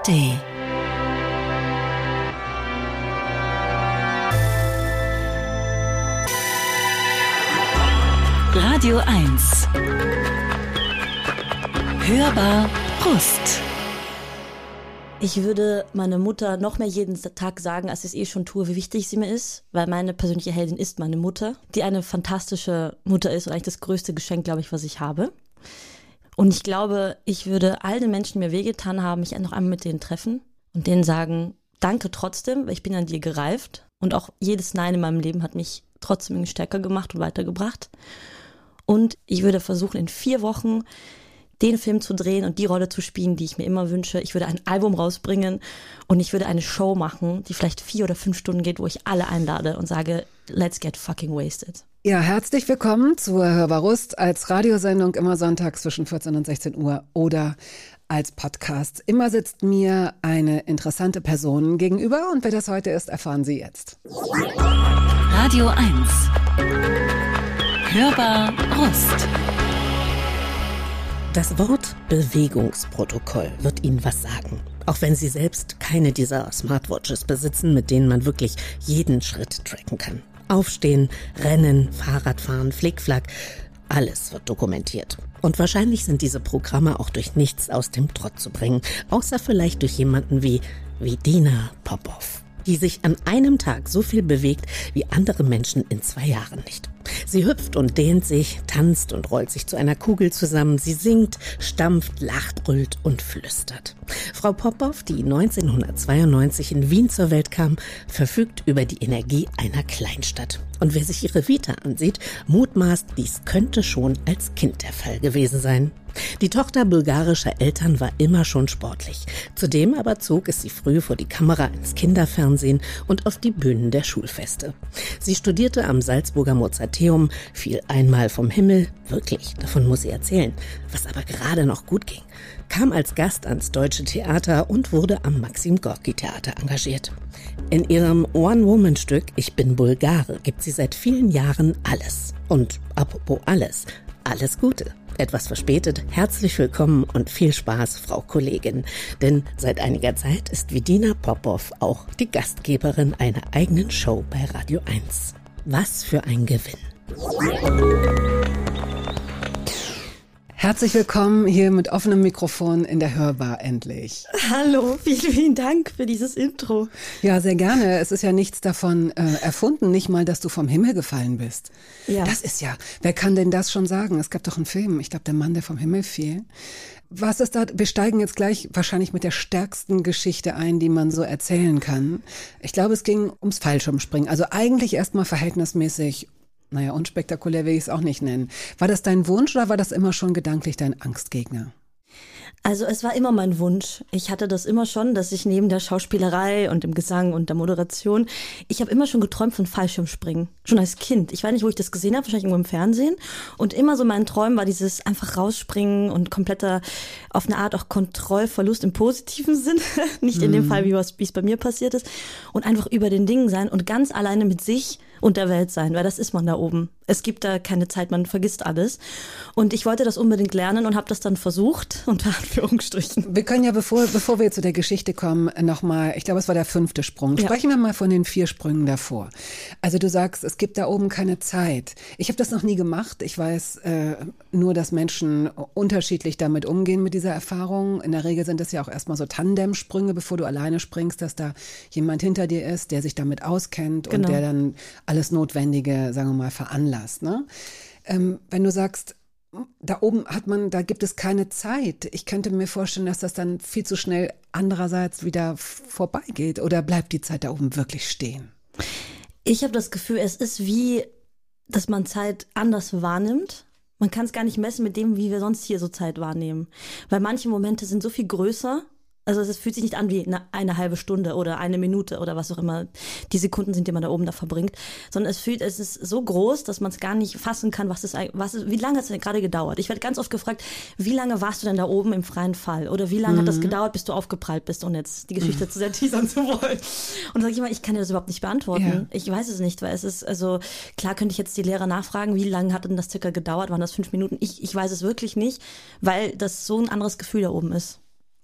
ARD. Radio 1. Hörbar Brust. Ich würde meiner Mutter noch mehr jeden Tag sagen, als ich es eh schon tue, wie wichtig sie mir ist, weil meine persönliche Heldin ist meine Mutter, die eine fantastische Mutter ist und eigentlich das größte Geschenk, glaube ich, was ich habe. Und ich glaube, ich würde all den Menschen, die mir wehgetan haben, mich noch einmal mit denen treffen und denen sagen, danke trotzdem, weil ich bin an dir gereift und auch jedes Nein in meinem Leben hat mich trotzdem irgendwie stärker gemacht und weitergebracht. Und ich würde versuchen, in 4 Wochen den Film zu drehen und die Rolle zu spielen, die ich mir immer wünsche. Ich würde ein Album rausbringen und ich würde eine Show machen, die vielleicht 4 oder 5 Stunden geht, wo ich alle einlade und sage, let's get fucking wasted. Ja, herzlich willkommen zur Hörbar Brust als Radiosendung immer sonntags zwischen 14 und 16 Uhr oder als Podcast. Immer sitzt mir eine interessante Person gegenüber und wer das heute ist, erfahren Sie jetzt. Radio 1. Hörbar Brust. Das Wort Bewegungsprotokoll wird Ihnen was sagen. Auch wenn Sie selbst keine dieser Smartwatches besitzen, mit denen man wirklich jeden Schritt tracken kann. Aufstehen, Rennen, Fahrradfahren, Flickflack, alles wird dokumentiert. Und wahrscheinlich sind diese Programme auch durch nichts aus dem Trott zu bringen, außer vielleicht durch jemanden wie Dina Popov, die sich an einem Tag so viel bewegt wie andere Menschen in 2 Jahren nicht. Sie hüpft und dehnt sich, tanzt und rollt sich zu einer Kugel zusammen. Sie singt, stampft, lacht, brüllt und flüstert. Frau Popov, die 1992 in Wien zur Welt kam, verfügt über die Energie einer Kleinstadt. Und wer sich ihre Vita ansieht, mutmaßt, dies könnte schon als Kind der Fall gewesen sein. Die Tochter bulgarischer Eltern war immer schon sportlich. Zudem aber zog es sie früh vor die Kamera ins Kinderfernsehen und auf die Bühnen der Schulfeste. Sie studierte am Salzburger Mozarteum, fiel einmal vom Himmel, wirklich, davon muss sie erzählen, was aber gerade noch gut ging, kam als Gast ans Deutsche Theater und wurde am Maxim-Gorki-Theater engagiert. In ihrem One-Woman-Stück Ich bin Bulgare gibt sie seit vielen Jahren alles. Und apropos alles Gute. Etwas verspätet, herzlich willkommen und viel Spaß, Frau Kollegin. Denn seit einiger Zeit ist Dina Popov auch die Gastgeberin einer eigenen Show bei Radio 1. Was für ein Gewinn. Herzlich willkommen hier mit offenem Mikrofon in der Hörbar endlich. Hallo, vielen, vielen Dank für dieses Intro. Ja, sehr gerne. Es ist ja nichts davon erfunden, nicht mal, dass du vom Himmel gefallen bist. Ja. Das ist ja, wer kann denn das schon sagen? Es gab doch einen Film, ich glaube, der Mann, der vom Himmel fiel. Was ist da? Wir steigen jetzt gleich wahrscheinlich mit der stärksten Geschichte ein, die man so erzählen kann. Ich glaube, es ging ums Fallschirmspringen. Also eigentlich erstmal verhältnismäßig, unspektakulär will ich es auch nicht nennen. War das dein Wunsch oder war das immer schon gedanklich dein Angstgegner? Also es war immer mein Wunsch. Ich hatte das immer schon, dass ich neben der Schauspielerei und dem Gesang und der Moderation, ich habe immer schon geträumt von Fallschirmspringen. Schon als Kind. Ich weiß nicht, wo ich das gesehen habe, wahrscheinlich irgendwo im Fernsehen. Und immer so mein Traum war dieses einfach rausspringen und kompletter, auf eine Art auch Kontrollverlust im positiven Sinne. Nicht in dem Fall, wie es bei mir passiert ist. Und einfach über den Dingen sein und ganz alleine mit sich und der Welt sein, weil das ist man da oben. Es gibt da keine Zeit, man vergisst alles. Und ich wollte das unbedingt lernen und habe das dann versucht, unter Anführungsstrichen. Wir können ja, bevor wir zu der Geschichte kommen, nochmal, ich glaube, es war der 5. Sprung. Ja. Sprechen wir mal von den 4 Sprüngen davor. Also du sagst, es gibt da oben keine Zeit. Ich habe das noch nie gemacht. Ich weiß nur, dass Menschen unterschiedlich damit umgehen mit dieser Erfahrung. In der Regel sind es ja auch erstmal so Tandemsprünge, bevor du alleine springst, dass da jemand hinter dir ist, der sich damit auskennt und der dann alles Notwendige, sagen wir mal, veranlasst. Ne? Wenn du sagst, da oben da gibt es keine Zeit. Ich könnte mir vorstellen, dass das dann viel zu schnell andererseits wieder vorbeigeht. Oder bleibt die Zeit da oben wirklich stehen? Ich habe das Gefühl, es ist wie, dass man Zeit anders wahrnimmt. Man kann es gar nicht messen mit dem, wie wir sonst hier so Zeit wahrnehmen. Weil manche Momente sind so viel größer. Also es fühlt sich nicht an wie eine halbe Stunde oder eine Minute oder was auch immer die Sekunden sind, die man da oben da verbringt, sondern es ist so groß, dass man es gar nicht fassen kann, wie lange hat es denn gerade gedauert? Ich werde ganz oft gefragt, wie lange warst du denn da oben im freien Fall? Oder wie lange hat das gedauert, bis du aufgeprallt bist, ohne jetzt die Geschichte zu sehr teasern zu wollen? Und sage ich immer, ich kann dir das überhaupt nicht beantworten. Ja. Ich weiß es nicht, weil es ist, also klar könnte ich jetzt die Lehrer nachfragen, wie lange hat denn das circa gedauert? Waren das 5 Minuten? Ich weiß es wirklich nicht, weil das so ein anderes Gefühl da oben ist.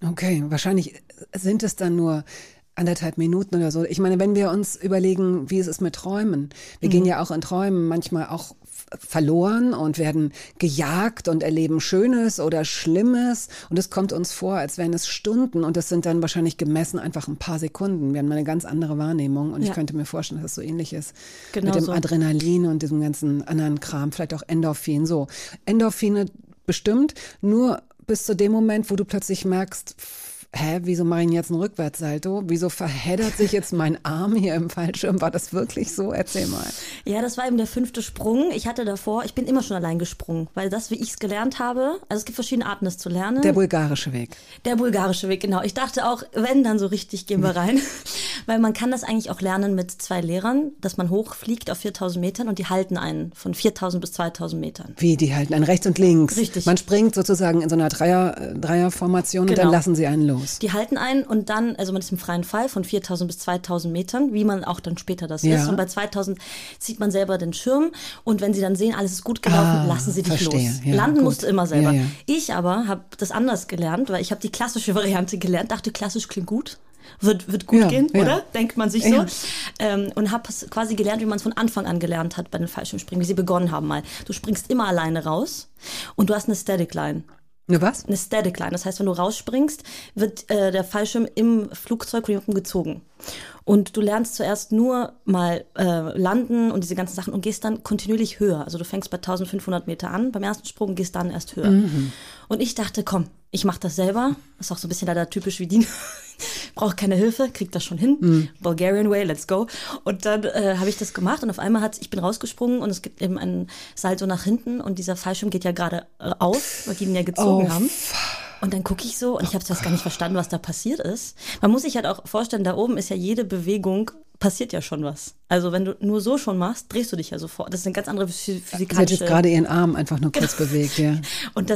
Okay, wahrscheinlich sind es dann nur 1,5 Minuten oder so. Ich meine, wenn wir uns überlegen, wie es ist mit Träumen. Wir gehen ja auch in Träumen manchmal auch verloren und werden gejagt und erleben Schönes oder Schlimmes. Und es kommt uns vor, als wären es Stunden. Und das sind dann wahrscheinlich gemessen einfach ein paar Sekunden. Wir haben eine ganz andere Wahrnehmung. Und ich könnte mir vorstellen, dass es so ähnlich ist. Genau mit dem so. Adrenalin und diesem ganzen anderen Kram. Vielleicht auch Endorphin. So, Endorphine bestimmt nur bis zu dem Moment, wo du plötzlich merkst, wieso mache ich jetzt ein Rückwärtssalto? Wieso verheddert sich jetzt mein Arm hier im Fallschirm? War das wirklich so? Erzähl mal. Ja, das war eben der 5. Sprung. Ich bin immer schon allein gesprungen, weil das, wie ich es gelernt habe, also es gibt verschiedene Arten, das zu lernen. Der bulgarische Weg. Der bulgarische Weg, genau. Ich dachte auch, wenn, dann so richtig gehen wir rein. Weil man kann das eigentlich auch lernen mit 2 Lehrern, dass man hochfliegt auf 4.000 Metern und die halten einen von 4.000 bis 2.000 Metern. Wie, die halten einen rechts und links? Richtig. Man springt sozusagen in so einer Dreierformation und dann lassen sie einen los. Die halten einen und dann, also man ist im freien Fall von 4.000 bis 2.000 Metern, wie man auch dann später das ist. Und bei 2.000 zieht man selber den Schirm und wenn sie dann sehen, alles ist gut gelaufen, lassen sie dich los. Ja, Landen musst du immer selber. Ja. Ich aber habe das anders gelernt, weil ich habe die klassische Variante gelernt, dachte, klassisch klingt gut. Wird gut gehen, oder? Denkt man sich so. Ja. Und habe quasi gelernt, wie man es von Anfang an gelernt hat bei den Fallschirmspringen, wie sie begonnen haben mal. Du springst immer alleine raus und du hast eine Static Line. Eine was? Eine Static Line. Das heißt, wenn du rausspringst, wird der Fallschirm im Flugzeug von unten gezogen. Und du lernst zuerst nur mal landen und diese ganzen Sachen und gehst dann kontinuierlich höher. Also du fängst bei 1.500 Meter an, beim ersten Sprung gehst dann erst höher. Und ich dachte, komm, ich mache das selber. Das ist auch so ein bisschen leider typisch wie die. Braucht keine Hilfe, kriegt das schon hin. Bulgarian way, let's go. Und dann habe ich das gemacht und auf einmal ich bin rausgesprungen und es gibt eben einen Salto nach hinten und dieser Fallschirm geht ja gerade auf, weil die ihn ja gezogen haben. Und dann gucke ich so und ich habe zuerst gar nicht verstanden, was da passiert ist. Man muss sich halt auch vorstellen, da oben ist ja jede Bewegung, passiert ja schon was. Also wenn du nur so schon machst, drehst du dich ja sofort. Das ist eine ganz andere physikalische... Sie hat jetzt gerade ihren Arm einfach nur kurz bewegt, ja. Und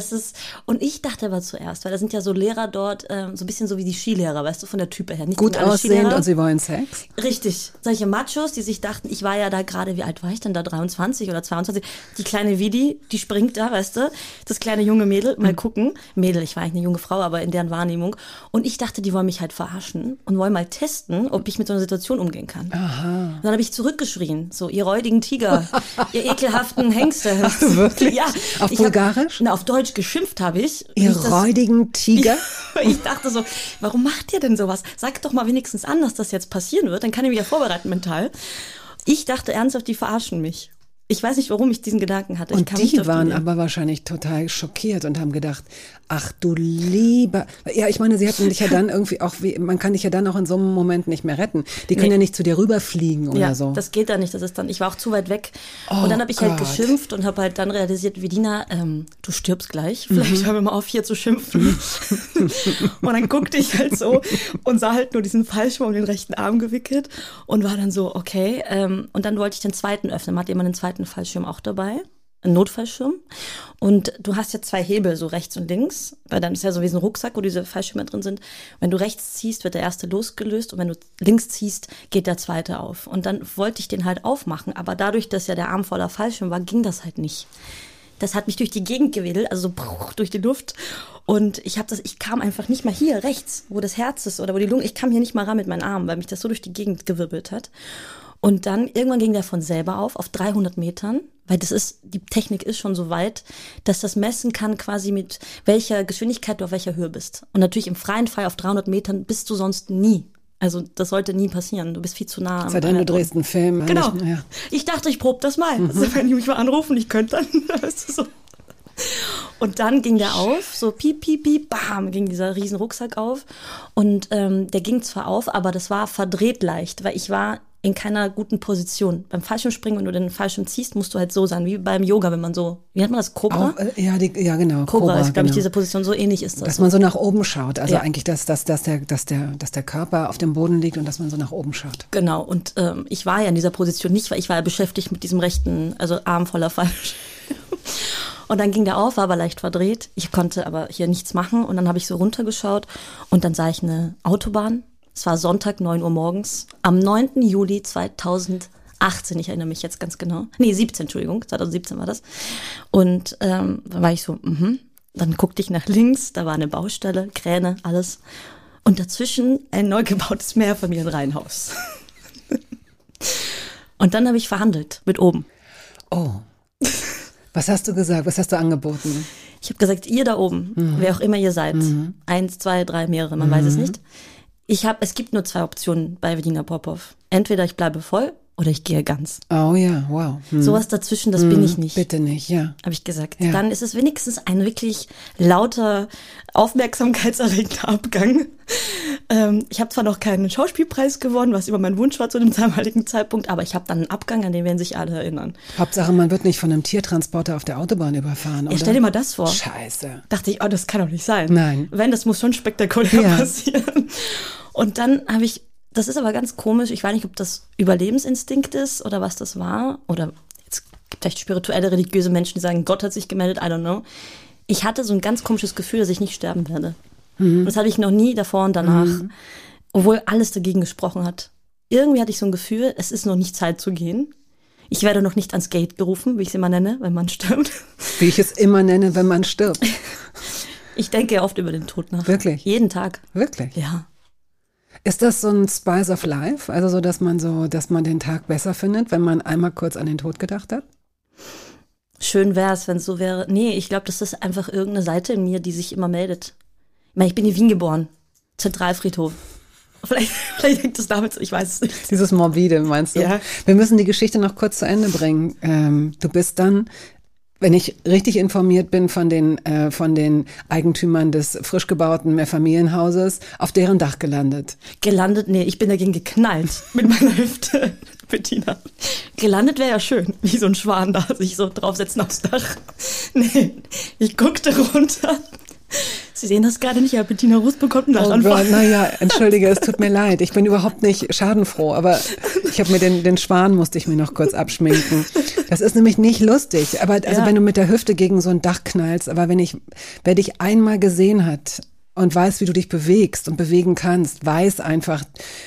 ich dachte aber zuerst, weil da sind ja so Lehrer dort, so ein bisschen so wie die Skilehrer, weißt du, von der Type her. Nicht gut aussehend und sie wollen Sex? Richtig. Solche Machos, die sich dachten, ich war ja da gerade, wie alt war ich denn da, 23 oder 22? Die kleine Vidi, die springt da, weißt du, das kleine junge Mädel, mal gucken. Mädel, ich war eigentlich eine junge Frau, aber in deren Wahrnehmung. Und ich dachte, die wollen mich halt verarschen und wollen mal testen, ob ich mit so einer Situation umgehen kann. Aha. Und dann habe ich zurückgeschrien, so, ihr räudigen Tiger, ihr ekelhaften Hengste. Ach, wirklich? Ja. Auf Bulgarisch? Auf Deutsch geschimpft habe ich. Ihr räudigen Tiger? Ich dachte so, warum macht ihr denn sowas? Sagt doch mal wenigstens an, dass das jetzt passieren wird, dann kann ich mich ja vorbereiten mental. Ich dachte ernsthaft, die verarschen mich. Ich weiß nicht, warum ich diesen Gedanken hatte. Und die waren aber wahrscheinlich total schockiert und haben gedacht, ach du lieber... Ja, ich meine, sie hatten dich ja dann irgendwie auch... Man kann dich ja dann auch in so einem Moment nicht mehr retten. Die können ja nicht zu dir rüberfliegen oder so. Ja, das geht dann nicht. Ich war auch zu weit weg. Und dann habe ich halt geschimpft und habe halt dann realisiert, Vedina, du stirbst gleich. Vielleicht hören wir mal auf, hier zu schimpfen. Und dann guckte ich halt so und sah halt nur diesen Fallschirm um den rechten Arm gewickelt und war dann so, okay. Und dann wollte ich den zweiten öffnen. Man hat jemand den zweiten Fallschirm auch dabei, ein Notfallschirm. Und du hast ja 2 Hebel, so rechts und links, weil dann ist ja so wie so ein Rucksack, wo diese Fallschirme drin sind. Wenn du rechts ziehst, wird der erste losgelöst und wenn du links ziehst, geht der zweite auf. Und dann wollte ich den halt aufmachen, aber dadurch, dass ja der Arm voller Fallschirm war, ging das halt nicht. Das hat mich durch die Gegend gewedelt, also so durch die Luft. Und ich kam einfach nicht mal hier rechts, wo das Herz ist oder wo die Lunge, ich kam hier nicht mal ran mit meinen Armen, weil mich das so durch die Gegend gewirbelt hat. Und dann irgendwann ging der von selber auf 300 Metern, weil die Technik ist schon so weit, dass das messen kann quasi mit welcher Geschwindigkeit du auf welcher Höhe bist. Und natürlich im freien Fall auf 300 Metern bist du sonst nie. Also das sollte nie passieren, du bist viel zu nah. Sei denn, du drehst einen Film. Genau. Ja. Ich dachte, ich probe das mal. Also, wenn die mich mal anrufen, ich könnte dann, weißt du, so. Und dann ging der auf, so piep, piep, piep, bam, ging dieser riesen Rucksack auf. Und der ging zwar auf, aber das war verdreht leicht, weil ich war in keiner guten Position. Beim Fallschirmspringen, wenn du den Fallschirm ziehst, musst du halt so sein, wie beim Yoga, wenn man so, wie nennt man das, Cobra? Ja, genau. Cobra ist, glaube ich, diese Position, so ähnlich ist das. Dass man so nach oben schaut, also eigentlich, dass der Körper auf dem Boden liegt und dass man so nach oben schaut. Genau, und ich war ja in dieser Position nicht, weil ich war ja beschäftigt mit diesem rechten, also Arm voller Fallschirm. Und dann ging der auf, war aber leicht verdreht. Ich konnte aber hier nichts machen und dann habe ich so runtergeschaut und dann sah ich eine Autobahn. Es war Sonntag, 9 Uhr morgens, am 9. Juli 2018, ich erinnere mich jetzt ganz genau. 2017 war das. Und dann war ich so, Dann guckte ich nach links, da war eine Baustelle, Kräne, alles. Und dazwischen ein neu gebautes Mehrfamilienreihenhaus. Und dann habe ich verhandelt mit oben. Oh. Was hast du gesagt? Was hast du angeboten? Ich habe gesagt, ihr da oben, wer auch immer ihr seid, 1, 2, 3, mehrere, man weiß es nicht. Es gibt nur 2 Optionen bei Bettina Popov. Entweder ich bleibe voll oder ich gehe ganz. Oh ja, wow. Sowas dazwischen, das bin ich nicht. Bitte nicht, ja. Habe ich gesagt. Ja. Dann ist es wenigstens ein wirklich lauter, aufmerksamkeitserregender Abgang. Ich habe zwar noch keinen Schauspielpreis gewonnen, was immer mein Wunsch war zu dem damaligen Zeitpunkt, aber ich habe dann einen Abgang, an den werden sich alle erinnern. Hauptsache, man wird nicht von einem Tiertransporter auf der Autobahn überfahren, oder? Ja, stell dir mal das vor. Scheiße. Dachte ich, das kann doch nicht sein. Nein. Wenn, das muss schon spektakulär Ja. passieren. Und dann habe ich, das ist aber ganz komisch, ich weiß nicht, ob das Überlebensinstinkt ist oder was das war. Oder jetzt gibt es vielleicht spirituelle, religiöse Menschen, die sagen, Gott hat sich gemeldet, I don't know. Ich hatte so ein ganz komisches Gefühl, dass ich nicht sterben werde. Und das hatte ich noch nie davor und danach, obwohl alles dagegen gesprochen hat. Irgendwie hatte ich so ein Gefühl, es ist noch nicht Zeit zu gehen. Ich werde noch nicht ans Gate gerufen, wie ich es immer nenne, wenn man stirbt. Wie ich es immer nenne, wenn man stirbt. Ich denke ja oft über den Tod nach. Wirklich? Jeden Tag. Wirklich? Ja. Ist das so ein Spice of Life? Also so, dass man den Tag besser findet, wenn man einmal kurz an den Tod gedacht hat? Schön wäre es, wenn es so wäre. Nee, ich glaube, das ist einfach irgendeine Seite in mir, die sich immer meldet. Ich meine, ich bin in Wien geboren. Zentralfriedhof. Vielleicht hängt das damit, ich weiß es nicht. Dieses Morbide, meinst du? Ja. Wir müssen die Geschichte noch kurz zu Ende bringen. Du bist dann, wenn ich richtig informiert bin, von den Eigentümern des frisch gebauten Mehrfamilienhauses auf deren Dach gelandet. Gelandet? Nee, ich bin dagegen geknallt mit meiner Hüfte, Bettina. Gelandet wäre ja schön, wie so ein Schwan da, sich so draufsetzen aufs Dach. Nee, ich guckte runter. Sie sehen das gerade nicht, aber Bettina Rust bekommt einen Lachanfall. Oh Gott, naja, entschuldige, es tut mir leid. Ich bin überhaupt nicht schadenfroh, aber ich habe mir den Schwan musste ich mir noch kurz abschminken. Das ist nämlich nicht lustig. Aber also wenn du mit der Hüfte gegen so ein Dach knallst, aber wer dich einmal gesehen hat und weiß, wie du dich bewegst und bewegen kannst, weiß einfach,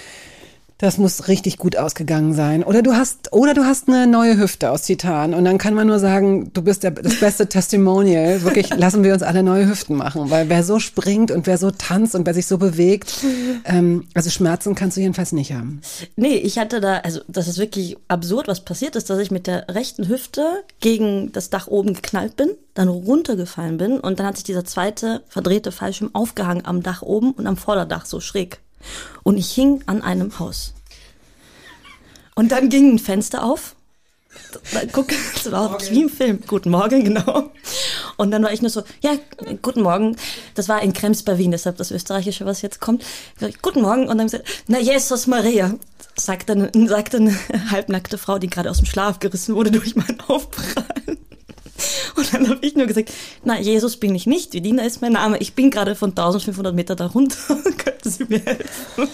das muss richtig gut ausgegangen sein. Oder du hast eine neue Hüfte aus Titan. Und dann kann man nur sagen, du bist das beste Testimonial. Wirklich, lassen wir uns alle neue Hüften machen. Weil wer so springt und wer so tanzt und wer sich so bewegt, also Schmerzen kannst du jedenfalls nicht haben. Nee, ich hatte also das ist wirklich absurd, was passiert ist, dass ich mit der rechten Hüfte gegen das Dach oben geknallt bin, dann runtergefallen bin und dann hat sich dieser zweite verdrehte Fallschirm aufgehangen am Dach oben und am Vorderdach so schräg. Und ich hing an einem Haus. Und dann ging ein Fenster auf. Guck, das war wie im Film. Guten Morgen, genau. Und dann war ich nur so, ja, guten Morgen. Das war in Krems bei Wien, deshalb das Österreichische, was jetzt kommt. Guten Morgen. Und dann gesagt, na Jesus Maria, sagte eine halbnackte Frau, die gerade aus dem Schlaf gerissen wurde durch meinen Aufprall. Und dann habe ich nur gesagt, na, Jesus bin ich nicht, Bettina ist mein Name. Ich bin gerade von 1500 Meter da runter. Könnten Sie mir helfen?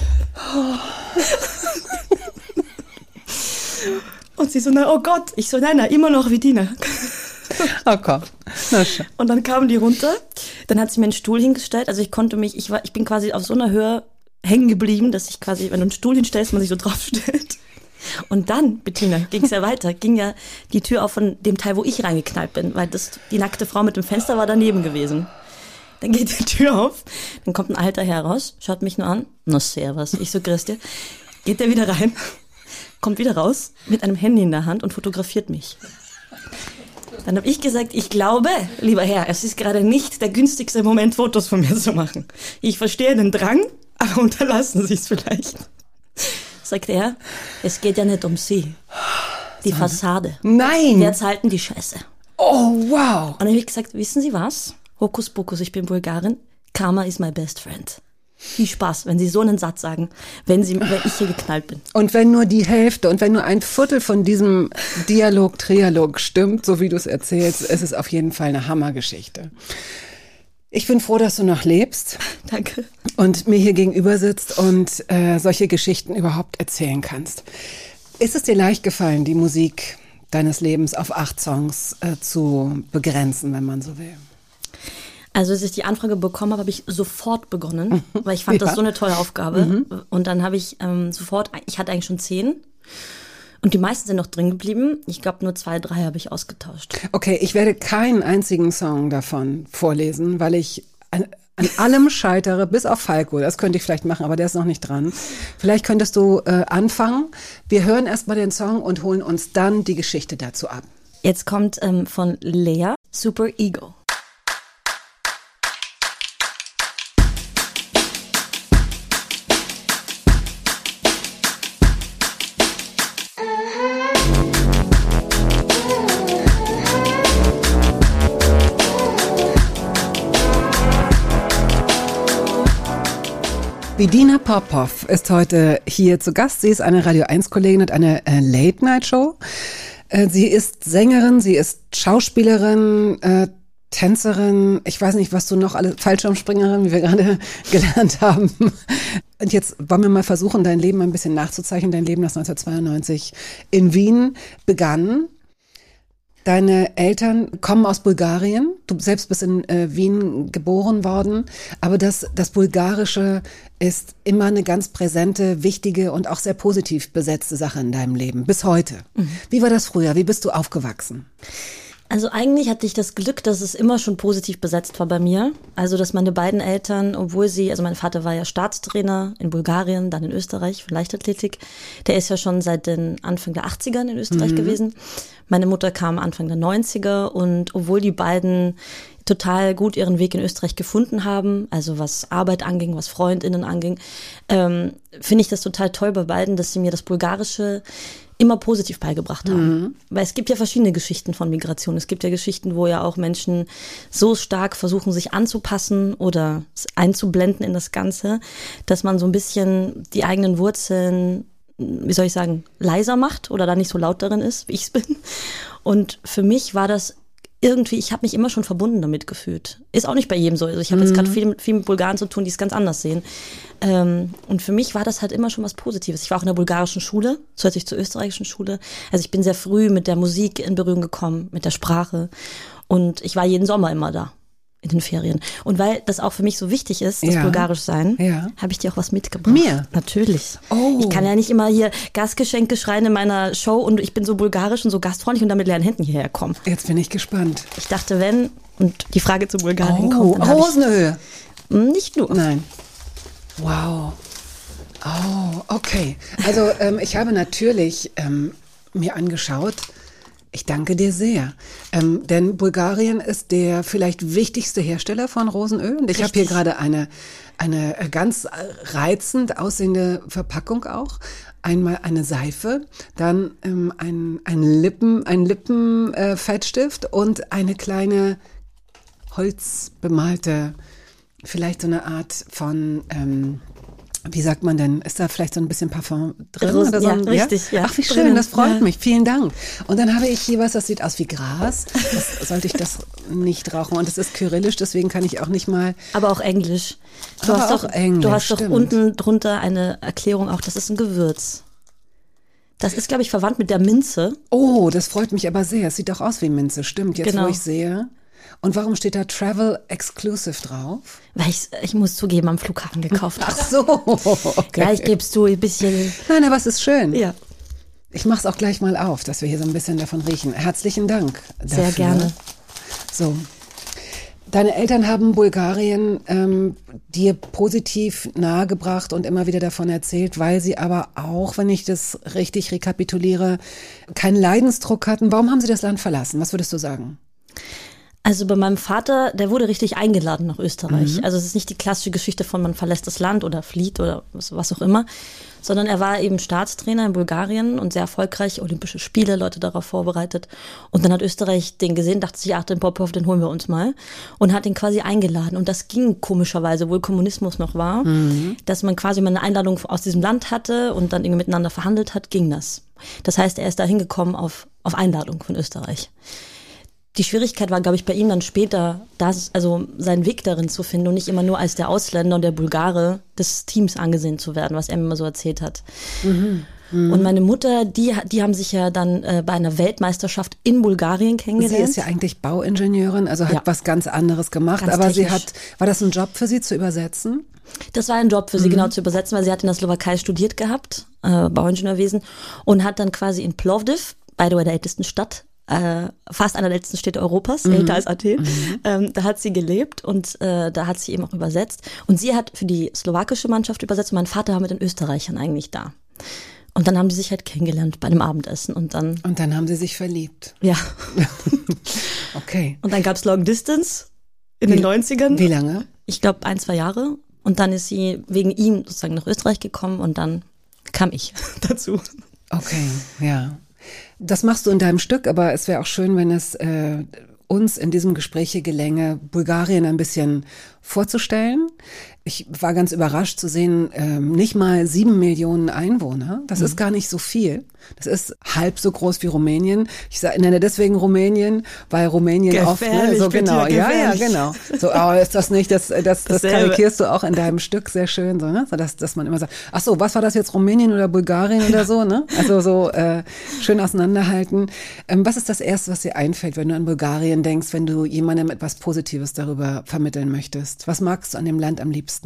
Und sie so, na, oh Gott. Ich so, nein, immer noch Bettina. Oh Gott. Na schön. Und dann kamen die runter. Dann hat sie mir einen Stuhl hingestellt. Also ich bin quasi auf so einer Höhe hängen geblieben, dass ich quasi, wenn du einen Stuhl hinstellst, man sich so draufstellt. Und dann, Bettina, ging es ja weiter, ging ja die Tür auf von dem Teil, wo ich reingeknallt bin, weil die nackte Frau mit dem Fenster war daneben gewesen. Dann geht die Tür auf, dann kommt ein alter Herr raus, schaut mich nur an, na servus, ich so, grüß dir. Geht der wieder rein, kommt wieder raus mit einem Handy in der Hand und fotografiert mich. Dann habe ich gesagt, ich glaube, lieber Herr, es ist gerade nicht der günstigste Moment, Fotos von mir zu machen. Ich verstehe den Drang, aber unterlassen Sie es vielleicht. Sagt er, es geht ja nicht um Sie. Die Fassade. Nein! Jetzt halten die Scheiße. Oh, wow! Und dann habe ich gesagt, wissen Sie was? Hokuspokus, ich bin Bulgarin. Karma is my best friend. Viel Spaß, wenn Sie so einen Satz sagen, wenn ich hier geknallt bin. Und wenn nur die Hälfte und wenn nur ein Viertel von diesem Trialog stimmt, so wie du es erzählst, ist es auf jeden Fall eine Hammergeschichte. Ich bin froh, dass du noch lebst. Danke. Und mir hier gegenüber sitzt und solche Geschichten überhaupt erzählen kannst. Ist es dir leicht gefallen, die Musik deines Lebens auf 8 Songs zu begrenzen, wenn man so will? Also als ich die Anfrage bekommen habe, habe ich sofort begonnen, weil ich fand das so eine tolle Aufgabe. Und dann habe ich ich hatte eigentlich schon 10. Und Und die meisten sind noch drin geblieben. Ich glaube, nur 2, 3 habe ich ausgetauscht. Okay, ich werde keinen einzigen Song davon vorlesen, weil ich an allem scheitere, bis auf Falco. Das könnte ich vielleicht machen, aber der ist noch nicht dran. Vielleicht könntest du anfangen. Wir hören erstmal den Song und holen uns dann die Geschichte dazu ab. Jetzt kommt von Lea, Super Ego. Vidina Popov ist heute hier zu Gast. Sie ist eine Radio-1-Kollegin und eine Late-Night-Show. Sie ist Sängerin, sie ist Schauspielerin, Tänzerin, ich weiß nicht, was du noch alles, Fallschirmspringerin, wie wir gerade gelernt haben. Und jetzt wollen wir mal versuchen, dein Leben ein bisschen nachzuzeichnen. Dein Leben, das 1992 in Wien begann. Deine Eltern kommen aus Bulgarien. Du selbst bist in Wien geboren worden. Aber das Bulgarische ist immer eine ganz präsente, wichtige und auch sehr positiv besetzte Sache in deinem Leben. Bis heute. Mhm. Wie war das früher? Wie bist du aufgewachsen? Also eigentlich hatte ich das Glück, dass es immer schon positiv besetzt war bei mir. Also dass meine beiden Eltern, also mein Vater war ja Staatstrainer in Bulgarien, dann in Österreich für Leichtathletik. Der ist ja schon seit den Anfang der 80ern in Österreich gewesen. Meine Mutter kam Anfang der 90er und obwohl die beiden total gut ihren Weg in Österreich gefunden haben, also was Arbeit anging, was FreundInnen anging, finde ich das total toll bei beiden, dass sie mir das Bulgarische immer positiv beigebracht haben. Weil es gibt ja verschiedene Geschichten von Migration. Es gibt ja Geschichten, wo ja auch Menschen so stark versuchen, sich anzupassen oder einzublenden in das Ganze, dass man so ein bisschen die eigenen Wurzeln, wie soll ich sagen, leiser macht oder da nicht so laut darin ist, wie ich es bin. Und für mich war das irgendwie, ich habe mich immer schon verbunden damit gefühlt. Ist auch nicht bei jedem so. Also ich habe jetzt gerade viel mit Bulgaren zu tun, die es ganz anders sehen. Und für mich war das halt immer schon was Positives. Ich war auch in der bulgarischen Schule, zusätzlich zur österreichischen Schule. Also ich bin sehr früh mit der Musik in Berührung gekommen, mit der Sprache. Und ich war jeden Sommer immer da, in den Ferien. Und weil das auch für mich so wichtig ist, das Bulgarisch-Sein, habe ich dir auch was mitgebracht. Mir? Natürlich. Oh. Ich kann ja nicht immer hier Gastgeschenke schreien in meiner Show und ich bin so bulgarisch und so gastfreundlich und dann mit leeren Händen hierher kommen. Jetzt bin ich gespannt. Ich dachte, wenn, und die Frage zu Bulgarien kommt, dann Hosenhöhe. Nicht nur. Nein. Wow. Oh, okay. Also ich habe natürlich mir angeschaut, ich danke dir sehr, denn Bulgarien ist der vielleicht wichtigste Hersteller von Rosenöl und ich habe hier gerade eine ganz reizend aussehende Verpackung auch. Einmal eine Seife, dann ein Lippenfettstift und eine kleine holzbemalte, vielleicht so eine Art von, wie sagt man denn, ist da vielleicht so ein bisschen Parfum drin? Oder so? Ja, richtig. Ja. Ach, wie schön, das freut mich, vielen Dank. Und dann habe ich hier was, das sieht aus wie Gras, sollte ich das nicht rauchen und es ist kyrillisch, deswegen kann ich auch nicht mal. Aber auch Englisch. Du hast doch unten drunter eine Erklärung auch, das ist ein Gewürz. Das ist, glaube ich, verwandt mit der Minze. Oh, das freut mich aber sehr, es sieht doch aus wie Minze, stimmt, jetzt wo ich sehe. Und warum steht da Travel Exclusive drauf? Weil ich muss zugeben, am Flughafen gekauft habe. Ach so. Okay. Ja, ich gebe es zu, ein bisschen. Nein, aber es ist schön. Ja. Ich mache es auch gleich mal auf, dass wir hier so ein bisschen davon riechen. Herzlichen Dank dafür. Sehr gerne. So. Deine Eltern haben Bulgarien dir positiv nahegebracht und immer wieder davon erzählt, weil sie aber auch, wenn ich das richtig rekapituliere, keinen Leidensdruck hatten. Warum haben sie das Land verlassen? Was würdest du sagen? Also bei meinem Vater, der wurde richtig eingeladen nach Österreich. Also es ist nicht die klassische Geschichte von man verlässt das Land oder flieht oder was auch immer, sondern er war eben Staatstrainer in Bulgarien und sehr erfolgreich, Olympische Spiele, Leute darauf vorbereitet. Und dann hat Österreich den gesehen, dachte sich, ach, den Popov, den holen wir uns mal. Und hat ihn quasi eingeladen. Und das ging komischerweise, obwohl Kommunismus noch war, dass man quasi mal eine Einladung aus diesem Land hatte und dann irgendwie miteinander verhandelt hat, ging das. Das heißt, er ist da hingekommen auf Einladung von Österreich. Die Schwierigkeit war, glaube ich, bei ihm dann später, seinen Weg darin zu finden und nicht immer nur als der Ausländer und der Bulgare des Teams angesehen zu werden, was er mir immer so erzählt hat. Und meine Mutter, die haben sich ja dann bei einer Weltmeisterschaft in Bulgarien kennengelernt. Sie ist ja eigentlich Bauingenieurin, also hat was ganz anderes gemacht. Ganz aber technisch. War das ein Job für sie zu übersetzen? Das war ein Job für sie genau zu übersetzen, weil sie hat in der Slowakei studiert gehabt, Bauingenieurwesen, und hat dann quasi in Plovdiv, by the way der ältesten Stadt, fast einer der letzten Städte Europas, älter als Athen, da hat sie gelebt und da hat sie eben auch übersetzt. Und sie hat für die slowakische Mannschaft übersetzt und mein Vater war mit den Österreichern eigentlich da. Und dann haben die sich halt kennengelernt bei einem Abendessen und dann haben sie sich verliebt. Ja. Okay. Und dann gab's Long Distance in den 90ern. Wie lange? Ich glaube 1-2 Jahre. Und dann ist sie wegen ihm sozusagen nach Österreich gekommen und dann kam ich dazu. Okay, ja. Das machst du in deinem Stück, aber es wäre auch schön, wenn es uns in diesem Gespräch hier gelänge, Bulgarien ein bisschen vorzustellen. Ich war ganz überrascht zu sehen, nicht mal 7 Millionen Einwohner. Das ist gar nicht so viel. Das ist halb so groß wie Rumänien. Ich nenne deswegen Rumänien, weil Rumänien oft, ne, so genau, ja, genau. So, aber ist das nicht, das karikierst du auch in deinem Stück sehr schön, so, ne? So, dass man immer sagt, ach so, was war das jetzt, Rumänien oder Bulgarien oder so, ne? Also so schön auseinanderhalten. Was ist das Erste, was dir einfällt, wenn du an Bulgarien denkst, wenn du jemandem etwas Positives darüber vermitteln möchtest? Was magst du an dem Land am liebsten?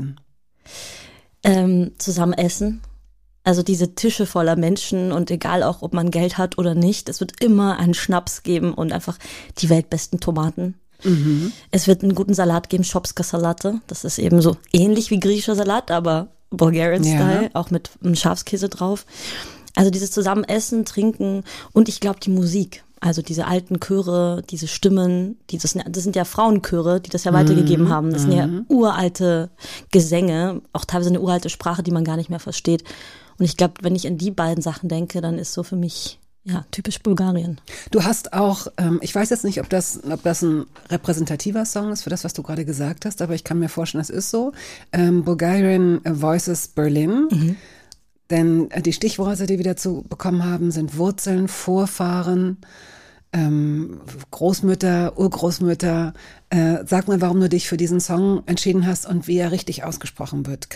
Zusammen essen. Also diese Tische voller Menschen und egal auch, ob man Geld hat oder nicht, es wird immer einen Schnaps geben und einfach die weltbesten Tomaten. Es wird einen guten Salat geben, Shopska Salate. Das ist eben so ähnlich wie griechischer Salat, aber Bulgarian-Style, auch mit einem Schafskäse drauf. Also dieses Zusammenessen, Trinken und ich glaube die Musik. Also diese alten Chöre, diese Stimmen, das sind ja Frauenchöre, die das ja weitergegeben haben. Das sind ja uralte Gesänge, auch teilweise eine uralte Sprache, die man gar nicht mehr versteht. Und ich glaube, wenn ich an die beiden Sachen denke, dann ist so für mich typisch Bulgarien. Du hast auch, ich weiß jetzt nicht, ob das ein repräsentativer Song ist für das, was du gerade gesagt hast, aber ich kann mir vorstellen, das ist so. Bulgarian Voices Berlin. Denn die Stichworte, die wir dazu bekommen haben, sind Wurzeln, Vorfahren, Großmütter, Urgroßmütter. Sag mal, warum du dich für diesen Song entschieden hast und wie er richtig ausgesprochen wird.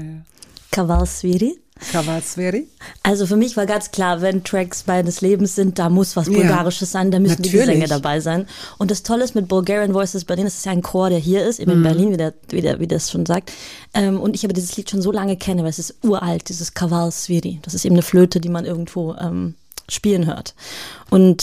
Kavalsviri. Kavalsviri. Also für mich war ganz klar, wenn Tracks meines Lebens sind, da muss was Bulgarisches sein, da müssen die Gesänge dabei sein. Und das Tolle ist mit Bulgarian Voices Berlin, das ist ja ein Chor, der hier ist, eben in Berlin, wie das schon sagt. Und ich aber dieses Lied schon so lange kenne, weil es ist uralt, dieses Kavalsviri. Das ist eben eine Flöte, die man irgendwo spielen hört. Und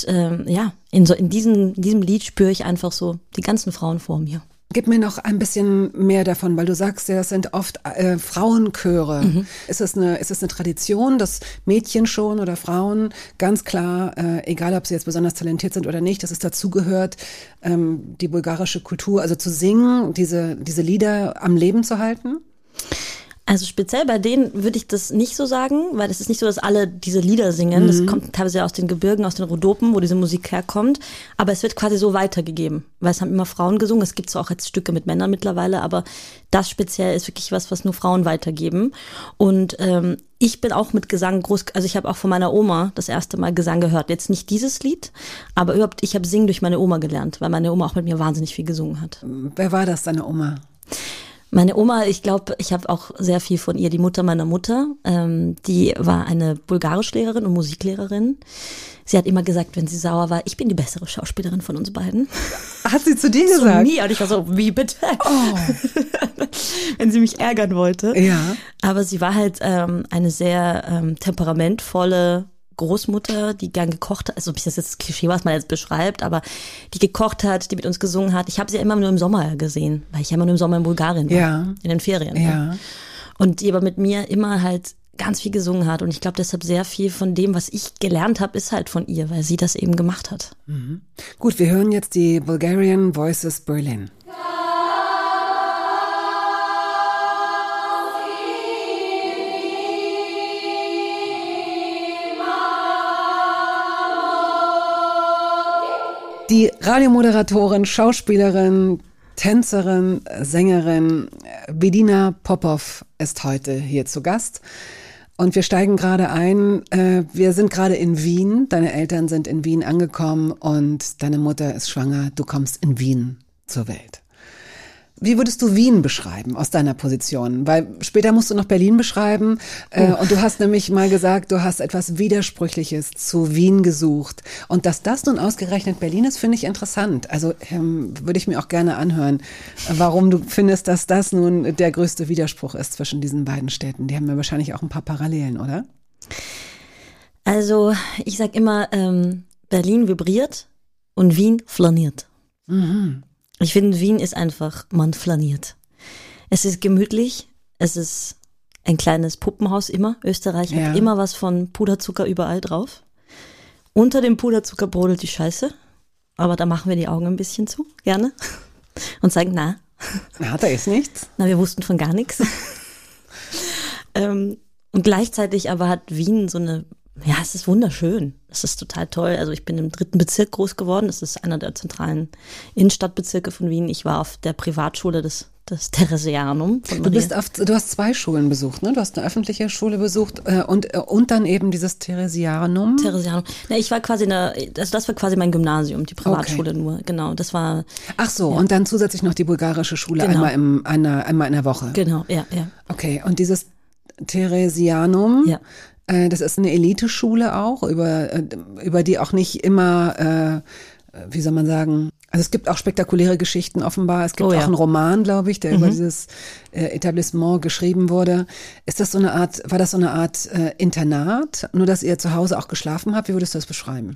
in diesem Lied spüre ich einfach so die ganzen Frauen vor mir. Gib mir noch ein bisschen mehr davon, weil du sagst ja, das sind oft Frauenchöre. Ist es eine Tradition, dass Mädchen schon oder Frauen ganz klar, egal ob sie jetzt besonders talentiert sind oder nicht, dass es dazugehört, die bulgarische Kultur, also zu singen, diese Lieder am Leben zu halten? Also speziell bei denen würde ich das nicht so sagen, weil es ist nicht so, dass alle diese Lieder singen. Das kommt teilweise aus den Gebirgen, aus den Rhodopen, wo diese Musik herkommt. Aber es wird quasi so weitergegeben, weil es haben immer Frauen gesungen. Es gibt zwar auch jetzt Stücke mit Männern mittlerweile, aber das speziell ist wirklich was nur Frauen weitergeben. Und ich bin auch mit Gesang also ich habe auch von meiner Oma das erste Mal Gesang gehört. Jetzt nicht dieses Lied, aber überhaupt, ich habe Singen durch meine Oma gelernt, weil meine Oma auch mit mir wahnsinnig viel gesungen hat. Wer war das, deine Oma? Meine Oma, ich glaube, ich habe auch sehr viel von ihr, die Mutter meiner Mutter, die war eine Bulgarischlehrerin und Musiklehrerin. Sie hat immer gesagt, wenn sie sauer war, ich bin die bessere Schauspielerin von uns beiden. Hat sie zu dir gesagt? Zu mir. Und ich war so, wie bitte? Oh. Wenn sie mich ärgern wollte. Ja. Aber sie war halt eine sehr temperamentvolle Großmutter, die gern gekocht hat, also ob ich das jetzt Klischee, was man jetzt beschreibt, aber die gekocht hat, die mit uns gesungen hat. Ich habe sie ja immer nur im Sommer gesehen, weil ich ja immer nur im Sommer in Bulgarien war, in den Ferien. Ja. Und die aber mit mir immer halt ganz viel gesungen hat und ich glaube deshalb sehr viel von dem, was ich gelernt habe, ist halt von ihr, weil sie das eben gemacht hat. Gut, wir hören jetzt die Bulgarian Voices Berlin. Die Radiomoderatorin, Schauspielerin, Tänzerin, Sängerin Bedina Popov ist heute hier zu Gast. Und wir steigen gerade ein. Wir sind gerade in Wien. Deine Eltern sind in Wien angekommen und deine Mutter ist schwanger. Du kommst in Wien zur Welt. Wie würdest du Wien beschreiben aus deiner Position? Weil später musst du noch Berlin beschreiben. Und du hast nämlich mal gesagt, du hast etwas Widersprüchliches zu Wien gesucht. Und dass das nun ausgerechnet Berlin ist, finde ich interessant. Also würde ich mir auch gerne anhören, warum du findest, dass das nun der größte Widerspruch ist zwischen diesen beiden Städten. Die haben ja wahrscheinlich auch ein paar Parallelen, oder? Also ich sag immer, Berlin vibriert und Wien flaniert. Mhm. Ich finde, Wien ist einfach, man flaniert. Es ist gemütlich, es ist ein kleines Puppenhaus immer. Österreich hat immer was von Puderzucker überall drauf. Unter dem Puderzucker brodelt die Scheiße, aber da machen wir die Augen ein bisschen zu, gerne. Und sagen, na, da ist nichts. Na, wir wussten von gar nichts. Und gleichzeitig aber hat Wien so eine, ja, es ist wunderschön. Es ist total toll. Also ich bin im 3. Bezirk groß geworden. Das ist einer der zentralen Innenstadtbezirke von Wien. Ich war auf der Privatschule des Theresianum. Du hast 2 Schulen besucht, ne? Du hast eine öffentliche Schule besucht und dann eben dieses Theresianum. Theresianum. Ja, ich war quasi das war quasi mein Gymnasium, die Privatschule nur. Genau, das war. Ach so, und dann zusätzlich noch die bulgarische Schule einmal in der Woche. Genau, ja. Okay, und dieses Theresianum. Ja. Das ist eine Eliteschule auch, über die auch nicht immer, wie soll man sagen, also es gibt auch spektakuläre Geschichten offenbar. Es gibt auch einen Roman, glaube ich, der über dieses Etablissement geschrieben wurde. War das so eine Art Internat, nur dass ihr zu Hause auch geschlafen habt? Wie würdest du das beschreiben?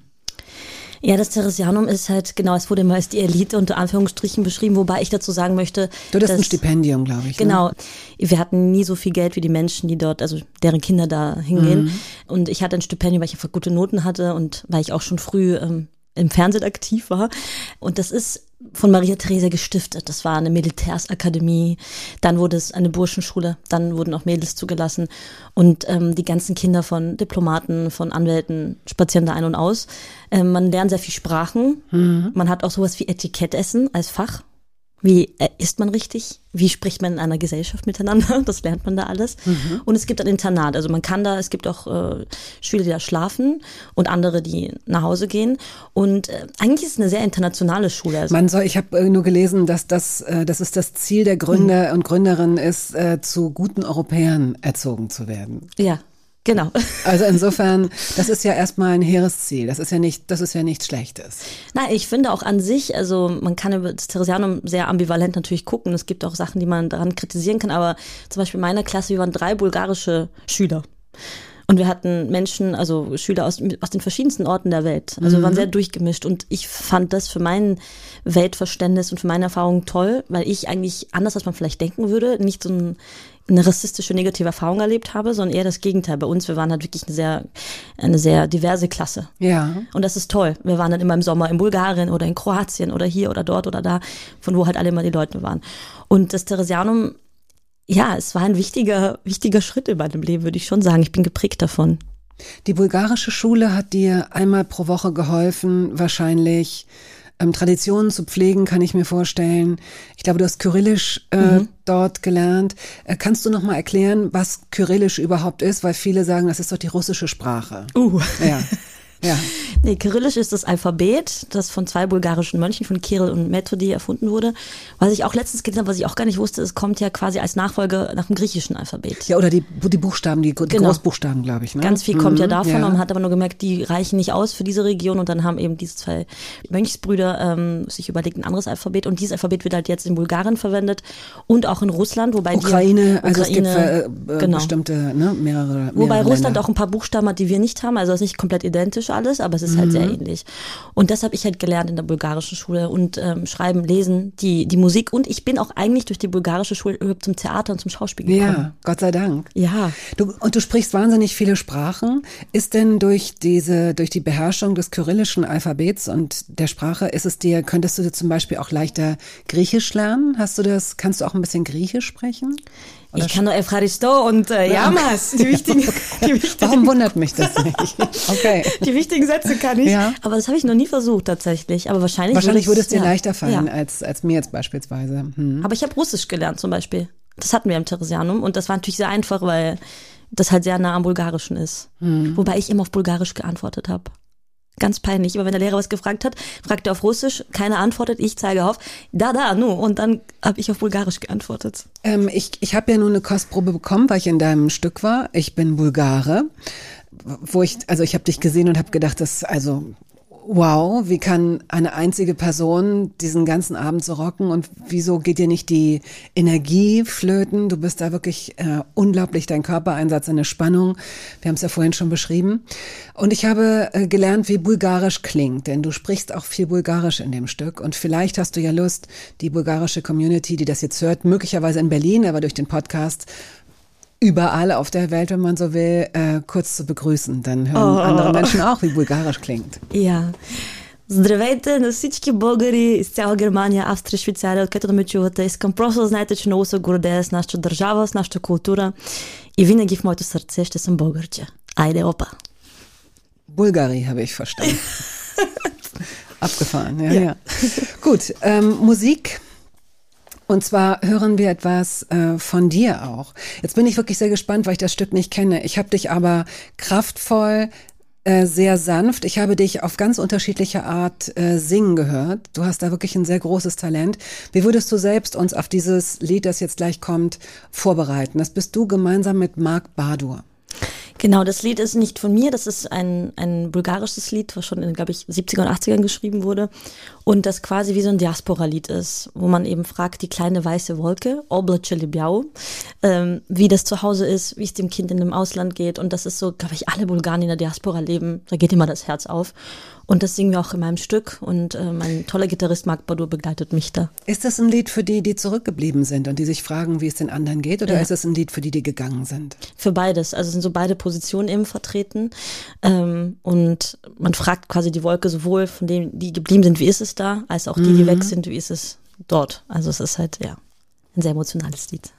Ja, das Theresianum ist halt, genau, es wurde immer als die Elite unter Anführungsstrichen beschrieben, wobei ich dazu sagen möchte. Du hattest ein Stipendium, glaube ich. Genau. Ne? Wir hatten nie so viel Geld wie die Menschen, die dort, also deren Kinder da hingehen. Mhm. Und ich hatte ein Stipendium, weil ich einfach gute Noten hatte und weil ich auch schon früh im Fernsehen aktiv war. Und das ist von Maria Theresia gestiftet. Das war eine Militärsakademie, dann wurde es eine Burschenschule, dann wurden auch Mädels zugelassen und die ganzen Kinder von Diplomaten, von Anwälten spazieren da ein und aus. Man lernt sehr viel Sprachen, man hat auch sowas wie Etikettessen als Fach. Wie isst man richtig? Wie spricht man in einer Gesellschaft miteinander? Das lernt man da alles. Mhm. Und es gibt ein Internat. Also man kann da, es gibt auch Schüler, die da schlafen und andere, die nach Hause gehen. Und eigentlich ist es eine sehr internationale Schule. Also ich habe nur gelesen, dass das das Ziel der Gründer und Gründerinnen ist, zu guten Europäern erzogen zu werden. Ja. Genau. Also insofern, das ist ja erstmal ein hehres Ziel. Das ist ja nichts Schlechtes. Nein, ich finde auch an sich, also man kann über das Theresianum sehr ambivalent natürlich gucken. Es gibt auch Sachen, die man daran kritisieren kann. Aber zum Beispiel in meiner Klasse, wir waren 3 bulgarische Schüler. Und wir hatten Menschen, also Schüler aus den verschiedensten Orten der Welt. Also wir waren sehr durchgemischt. Und ich fand das für mein Weltverständnis und für meine Erfahrungen toll, weil ich eigentlich, anders als man vielleicht denken würde, nicht so eine rassistische, negative Erfahrung erlebt habe, sondern eher das Gegenteil. Bei uns, wir waren halt wirklich eine sehr diverse Klasse. Ja. Und das ist toll. Wir waren dann immer im Sommer in Bulgarien oder in Kroatien oder hier oder dort oder da, von wo halt alle immer die Leute waren. Und das Theresianum, ja, es war ein wichtiger Schritt in meinem Leben, würde ich schon sagen. Ich bin geprägt davon. Die bulgarische Schule hat dir einmal pro Woche geholfen, wahrscheinlich Traditionen zu pflegen, kann ich mir vorstellen. Ich glaube, du hast Kyrillisch dort gelernt. Kannst du noch mal erklären, was Kyrillisch überhaupt ist? Weil viele sagen, das ist doch die russische Sprache. Ja. Ja. Nee, Kyrillisch ist das Alphabet, das von 2 bulgarischen Mönchen, von Kirill und Methodi, erfunden wurde. Was ich auch letztens gelesen habe, was ich auch gar nicht wusste, es kommt ja quasi als Nachfolge nach dem griechischen Alphabet. Ja, oder die Buchstaben, die Großbuchstaben, glaube ich. Ne? Ganz viel kommt ja davon, und man hat aber nur gemerkt, die reichen nicht aus für diese Region, und dann haben eben diese 2 Mönchsbrüder sich überlegt, ein anderes Alphabet, und dieses Alphabet wird halt jetzt in Bulgarien verwendet und auch in Russland, wobei Ukraine, also es gibt bestimmte, mehrere Wobei Russland Länder auch ein paar Buchstaben hat, die wir nicht haben, also das ist nicht komplett identisch alles, aber es ist halt sehr ähnlich. Und das habe ich halt gelernt in der bulgarischen Schule, und Schreiben, Lesen, die Musik, und ich bin auch eigentlich durch die bulgarische Schule zum Theater und zum Schauspiel gekommen. Ja, Gott sei Dank. Ja. Du sprichst wahnsinnig viele Sprachen. Ist denn durch die Beherrschung des kyrillischen Alphabets und der Sprache, könntest du dir zum Beispiel auch leichter Griechisch lernen? Kannst du auch ein bisschen Griechisch sprechen? Oder ich kann nur Efraristo und Yamas, die wichtigen. Warum wundert mich das nicht? Okay. Die wichtigen Sätze kann ich. Ja. Aber das habe ich noch nie versucht tatsächlich. Aber wahrscheinlich würde es dir leichter fallen als mir jetzt beispielsweise. Aber ich habe Russisch gelernt zum Beispiel. Das hatten wir im Theresianum, und das war natürlich sehr einfach, weil das halt sehr nah am Bulgarischen ist. Wobei ich immer auf Bulgarisch geantwortet habe. Ganz peinlich. Immer wenn der Lehrer was gefragt hat, fragt er auf Russisch, keiner antwortet, ich zeige auf, da, nu. Und dann habe ich auf Bulgarisch geantwortet. Ich habe ja nur eine Kostprobe bekommen, weil ich in deinem Stück war. Ich bin Bulgare. Ich habe dich gesehen und habe gedacht, wow, wie kann eine einzige Person diesen ganzen Abend so rocken und wieso geht dir nicht die Energie flöten? Du bist da wirklich unglaublich, dein Körpereinsatz, eine Spannung. Wir haben es ja vorhin schon beschrieben. Und ich habe gelernt, wie Bulgarisch klingt, denn du sprichst auch viel Bulgarisch in dem Stück. Und vielleicht hast du ja Lust, die bulgarische Community, die das jetzt hört, möglicherweise in Berlin, aber durch den Podcast überall auf der Welt, wenn man so will, kurz zu begrüßen. Dann hören andere Menschen auch, wie Bulgarisch klingt. Ja. Здравейте на всички българи из цяла Германия, Австрия, Швейцария, откъдето да ме чувате. Искам просто да знаете, че много се гордея с нашата държава, с нашата култура и винаги в моето сърце ще съм българче. Айде, опа! Bulgari habe ich verstanden. Abgefahren, ja. Gut, Musik. Und zwar hören wir etwas von dir auch. Jetzt bin ich wirklich sehr gespannt, weil ich das Stück nicht kenne. Ich habe dich aber kraftvoll, sehr sanft. Ich habe dich auf ganz unterschiedliche Art singen gehört. Du hast da wirklich ein sehr großes Talent. Wie würdest du selbst uns auf dieses Lied, das jetzt gleich kommt, vorbereiten? Das bist du gemeinsam mit Mark Badur. Genau, das Lied ist nicht von mir, das ist ein bulgarisches Lied, was schon in, glaube ich, 70er und 80ern geschrieben wurde und das quasi wie so ein Diaspora-Lied ist, wo man eben fragt, die kleine weiße Wolke, Oblače Libjau, wie das zu Hause ist, wie es dem Kind in dem Ausland geht und das ist so, glaube ich, alle Bulgaren, die in der Diaspora leben, da geht immer das Herz auf. Und das singen wir auch in meinem Stück und mein toller Gitarrist Mark Badur begleitet mich da. Ist das ein Lied für die, die zurückgeblieben sind und die sich fragen, wie es den anderen geht, oder ist es ein Lied für die, die gegangen sind? Für beides, also sind so beide Positionen eben vertreten und man fragt quasi die Wolke sowohl von denen, die geblieben sind, wie ist es da, als auch die, die weg sind, wie ist es dort. Also es ist halt, ja, ein sehr emotionales Lied.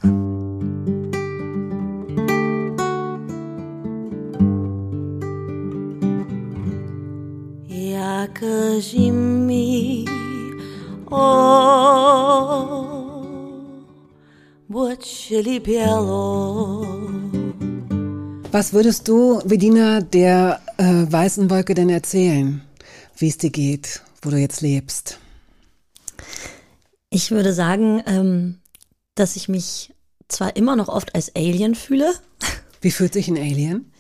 Кажи ми, Облаче Libjau. Was würdest du, Vedina, der weißen Wolke denn erzählen, wie es dir geht, wo du jetzt lebst? Ich würde sagen, dass ich mich zwar immer noch oft als Alien fühle. Wie fühlt sich ein Alien?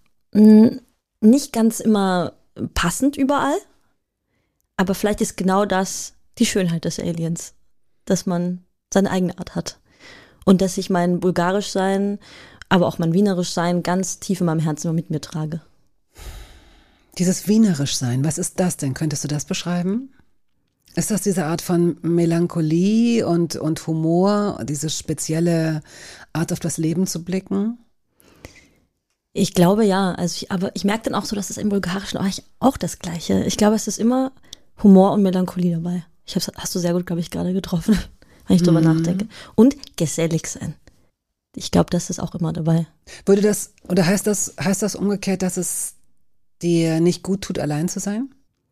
Nicht ganz immer passend überall, aber vielleicht ist genau das die Schönheit des Aliens, dass man seine eigene Art hat und dass ich mein Bulgarisch-Sein, aber auch mein Wienerisch-Sein ganz tief in meinem Herzen immer mit mir trage. Dieses Wienerisch-Sein, was ist das denn? Könntest du das beschreiben? Ist das diese Art von Melancholie und Humor, diese spezielle Art auf das Leben zu blicken? Ich glaube ja, aber ich merke dann auch so, dass es im Bulgarischen auch das Gleiche. Ich glaube, es ist immer Humor und Melancholie dabei. Hast du sehr gut, glaube ich, gerade getroffen, wenn ich drüber nachdenke. Und gesellig sein. Ich glaube, das ist auch immer dabei. Heißt das umgekehrt, dass es dir nicht gut tut, allein zu sein?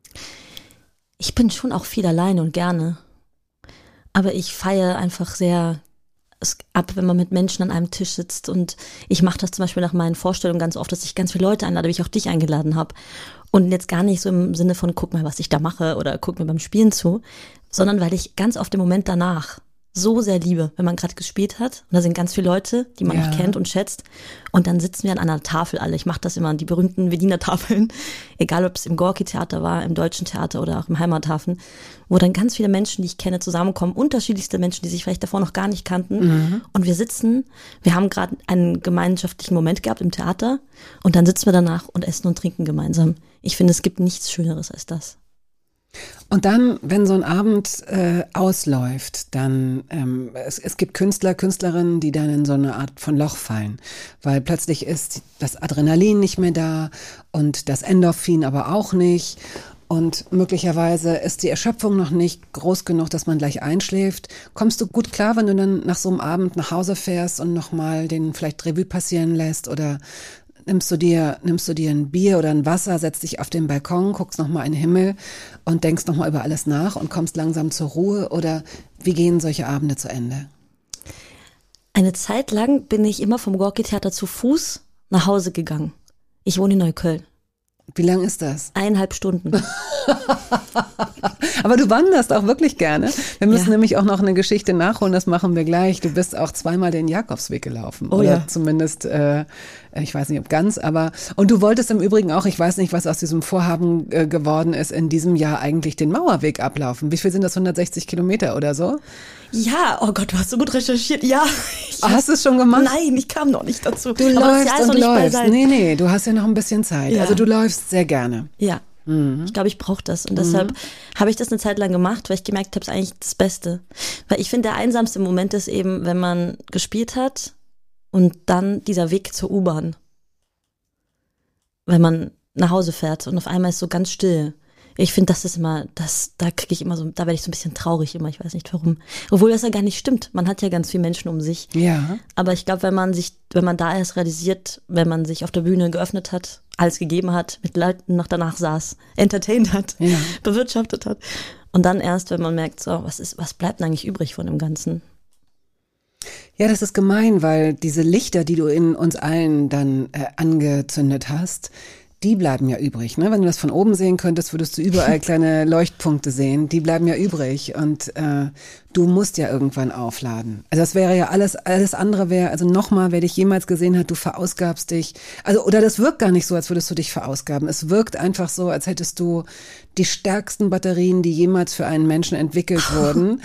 Ich bin schon auch viel allein und gerne. Aber ich feiere einfach sehr ab, wenn man mit Menschen an einem Tisch sitzt und ich mache das zum Beispiel nach meinen Vorstellungen ganz oft, dass ich ganz viele Leute einlade, wie ich auch dich eingeladen habe und jetzt gar nicht so im Sinne von guck mal, was ich da mache oder guck mir beim Spielen zu, sondern weil ich ganz oft den Moment danach so sehr liebe, wenn man gerade gespielt hat und da sind ganz viele Leute, die man auch kennt und schätzt und dann sitzen wir an einer Tafel alle, ich mache das immer an die berühmten Vedina Tafeln, egal ob es im Gorki-Theater war, im Deutschen Theater oder auch im Heimathafen, wo dann ganz viele Menschen, die ich kenne, zusammenkommen, unterschiedlichste Menschen, die sich vielleicht davor noch gar nicht kannten und wir haben gerade einen gemeinschaftlichen Moment gehabt im Theater und dann sitzen wir danach und essen und trinken gemeinsam. Ich finde, es gibt nichts Schöneres als das. Und dann, wenn so ein Abend ausläuft, dann es gibt Künstler, Künstlerinnen, die dann in so eine Art von Loch fallen, weil plötzlich ist das Adrenalin nicht mehr da und das Endorphin aber auch nicht und möglicherweise ist die Erschöpfung noch nicht groß genug, dass man gleich einschläft. Kommst du gut klar, wenn du dann nach so einem Abend nach Hause fährst und nochmal den vielleicht Revue passieren lässt oder nimmst du dir ein Bier oder ein Wasser, setzt dich auf den Balkon, guckst nochmal in den Himmel und denkst nochmal über alles nach und kommst langsam zur Ruhe? Oder wie gehen solche Abende zu Ende? Eine Zeit lang bin ich immer vom Gorki-Theater zu Fuß nach Hause gegangen. Ich wohne in Neukölln. Wie lang ist das? 1,5 Stunden. Aber du wanderst auch wirklich gerne. Wir müssen Ja. nämlich auch noch eine Geschichte nachholen, das machen wir gleich. Du bist auch 2-mal den Jakobsweg gelaufen. Oh oder ja. zumindest, ich weiß nicht ob ganz, aber und du wolltest im Übrigen auch, ich weiß nicht, was aus diesem Vorhaben geworden ist, in diesem Jahr eigentlich den Mauerweg ablaufen. Wie viel sind das, 160 Kilometer oder so? Ja, oh Gott, du hast so gut recherchiert. Ja. Hast du es schon gemacht? Nein, ich kam noch nicht dazu. Du Aber das läufst Jahr ist und noch nicht läufst. beiseite. Nee, du hast ja noch ein bisschen Zeit. Ja. Also du läufst sehr gerne. Ja. Ich glaube, ich brauche das. Und deshalb habe ich das eine Zeit lang gemacht, weil ich gemerkt habe, es ist eigentlich das Beste. Weil ich finde, der einsamste Moment ist eben, wenn man gespielt hat und dann dieser Weg zur U-Bahn. Wenn man nach Hause fährt und auf einmal ist so ganz still. Ich finde, das ist immer, da kriege ich immer so, da werde ich so ein bisschen traurig immer, ich weiß nicht warum. Obwohl das ja gar nicht stimmt. Man hat ja ganz viele Menschen um sich. Ja. Aber ich glaube, wenn man da erst realisiert, wenn man sich auf der Bühne geöffnet hat, alles gegeben hat, mit Leuten noch danach saß, entertained hat, Ja. bewirtschaftet hat. Und dann erst, wenn man merkt, so, was bleibt denn eigentlich übrig von dem Ganzen? Ja, das ist gemein, weil diese Lichter, die du in uns allen dann angezündet hast, die bleiben ja übrig. Ne? Wenn du das von oben sehen könntest, würdest du überall kleine Leuchtpunkte sehen. Die bleiben ja übrig und du musst ja irgendwann aufladen. Also das wäre ja alles andere wäre, also nochmal, wer dich jemals gesehen hat, du verausgabst dich. Also oder das wirkt gar nicht so, als würdest du dich verausgaben. Es wirkt einfach so, als hättest du die stärksten Batterien, die jemals für einen Menschen entwickelt wurden.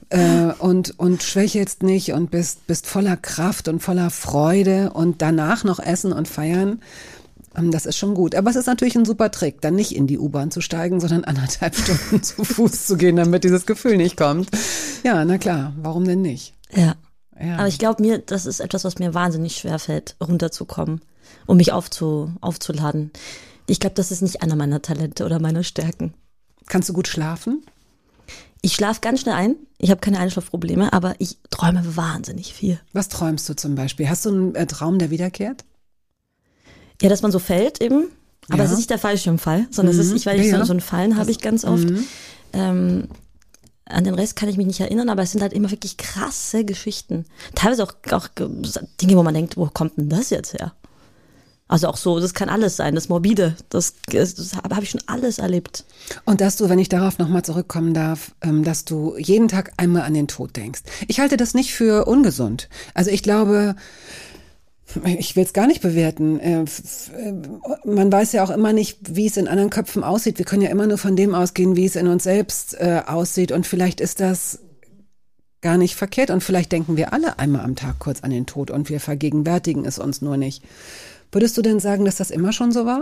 Und schwächelst nicht und bist voller Kraft und voller Freude und danach noch essen und feiern. Das ist schon gut. Aber es ist natürlich ein super Trick, dann nicht in die U-Bahn zu steigen, sondern 1,5 Stunden zu Fuß zu gehen, damit dieses Gefühl nicht kommt. Ja, na klar, warum denn nicht? Ja. Ja. Aber ich glaube das ist etwas, was mir wahnsinnig schwerfällt, runterzukommen, um mich aufzuladen. Ich glaube, das ist nicht einer meiner Talente oder meiner Stärken. Kannst du gut schlafen? Ich schlafe ganz schnell ein. Ich habe keine Einschlafprobleme, aber ich träume wahnsinnig viel. Was träumst du zum Beispiel? Hast du einen Traum, der wiederkehrt? Ja, dass man so fällt eben. Aber Ja. es ist nicht der Fallschirmfall, sondern es ist, weil ich Ja. so ein Fallen habe ich ganz oft. An den Rest kann ich mich nicht erinnern, aber es sind halt immer wirklich krasse Geschichten. Teilweise auch Dinge, wo man denkt, wo kommt denn das jetzt her? Also auch so, das kann alles sein, das Morbide, das habe ich schon alles erlebt. Und dass du, wenn ich darauf nochmal zurückkommen darf, dass du jeden Tag einmal an den Tod denkst. Ich halte das nicht für ungesund. Also ich glaube, ich will es gar nicht bewerten. Man weiß ja auch immer nicht, wie es in anderen Köpfen aussieht. Wir können ja immer nur von dem ausgehen, wie es in uns selbst aussieht. Und vielleicht ist das gar nicht verkehrt. Und vielleicht denken wir alle einmal am Tag kurz an den Tod und wir vergegenwärtigen es uns nur nicht. Würdest du denn sagen, dass das immer schon so war?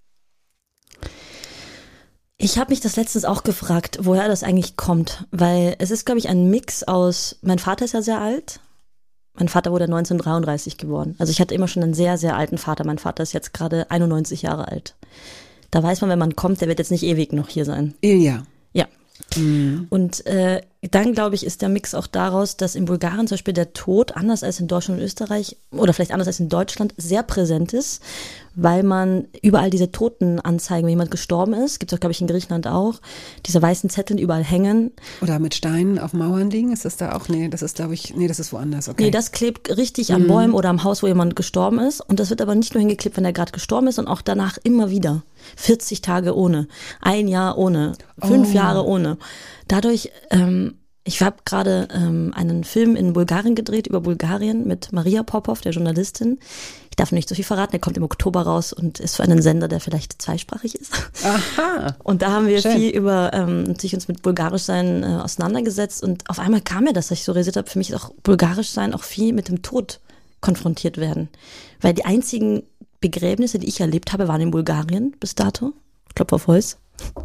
Ich habe mich das letztens auch gefragt, woher das eigentlich kommt. Weil es ist, glaube ich, ein Mix aus, mein Vater ist ja sehr alt. Mein Vater wurde 1933 geboren. Also ich hatte immer schon einen sehr, sehr alten Vater. Mein Vater ist jetzt gerade 91 Jahre alt. Da weiß man, wenn man kommt, der wird jetzt nicht ewig noch hier sein. Ilja. Ja. Und dann, glaube ich, ist der Mix auch daraus, dass in Bulgarien zum Beispiel der Tod, anders als in Deutschland und Österreich, oder vielleicht anders als in Deutschland, sehr präsent ist, weil man überall diese Totenanzeigen, wenn jemand gestorben ist, gibt es auch, glaube ich, in Griechenland auch, diese weißen Zettel überall hängen. Oder mit Steinen auf Mauern liegen? Ist das da auch? Nee, das ist, glaube ich, das ist woanders. Okay. Nee, das klebt richtig an Bäumen oder am Haus, wo jemand gestorben ist. Und das wird aber nicht nur hingeklebt, wenn er gerade gestorben ist, sondern auch danach immer wieder. 40 Tage ohne, 1 Jahr ohne, 5 Jahre ohne. Dadurch, ich habe gerade einen Film in Bulgarien gedreht, über Bulgarien mit Maria Popov, der Journalistin. Ich darf nicht so viel verraten, der kommt im Oktober raus und ist für einen Sender, der vielleicht zweisprachig ist. Aha. Und da haben wir Schön. viel über natürlich uns mit Bulgarischsein auseinandergesetzt und auf einmal kam mir das, dass ich so realisiert habe, für mich ist auch Bulgarischsein auch viel mit dem Tod konfrontiert werden. Weil die einzigen Begräbnisse, die ich erlebt habe, waren in Bulgarien bis dato. Klopf auf Holz.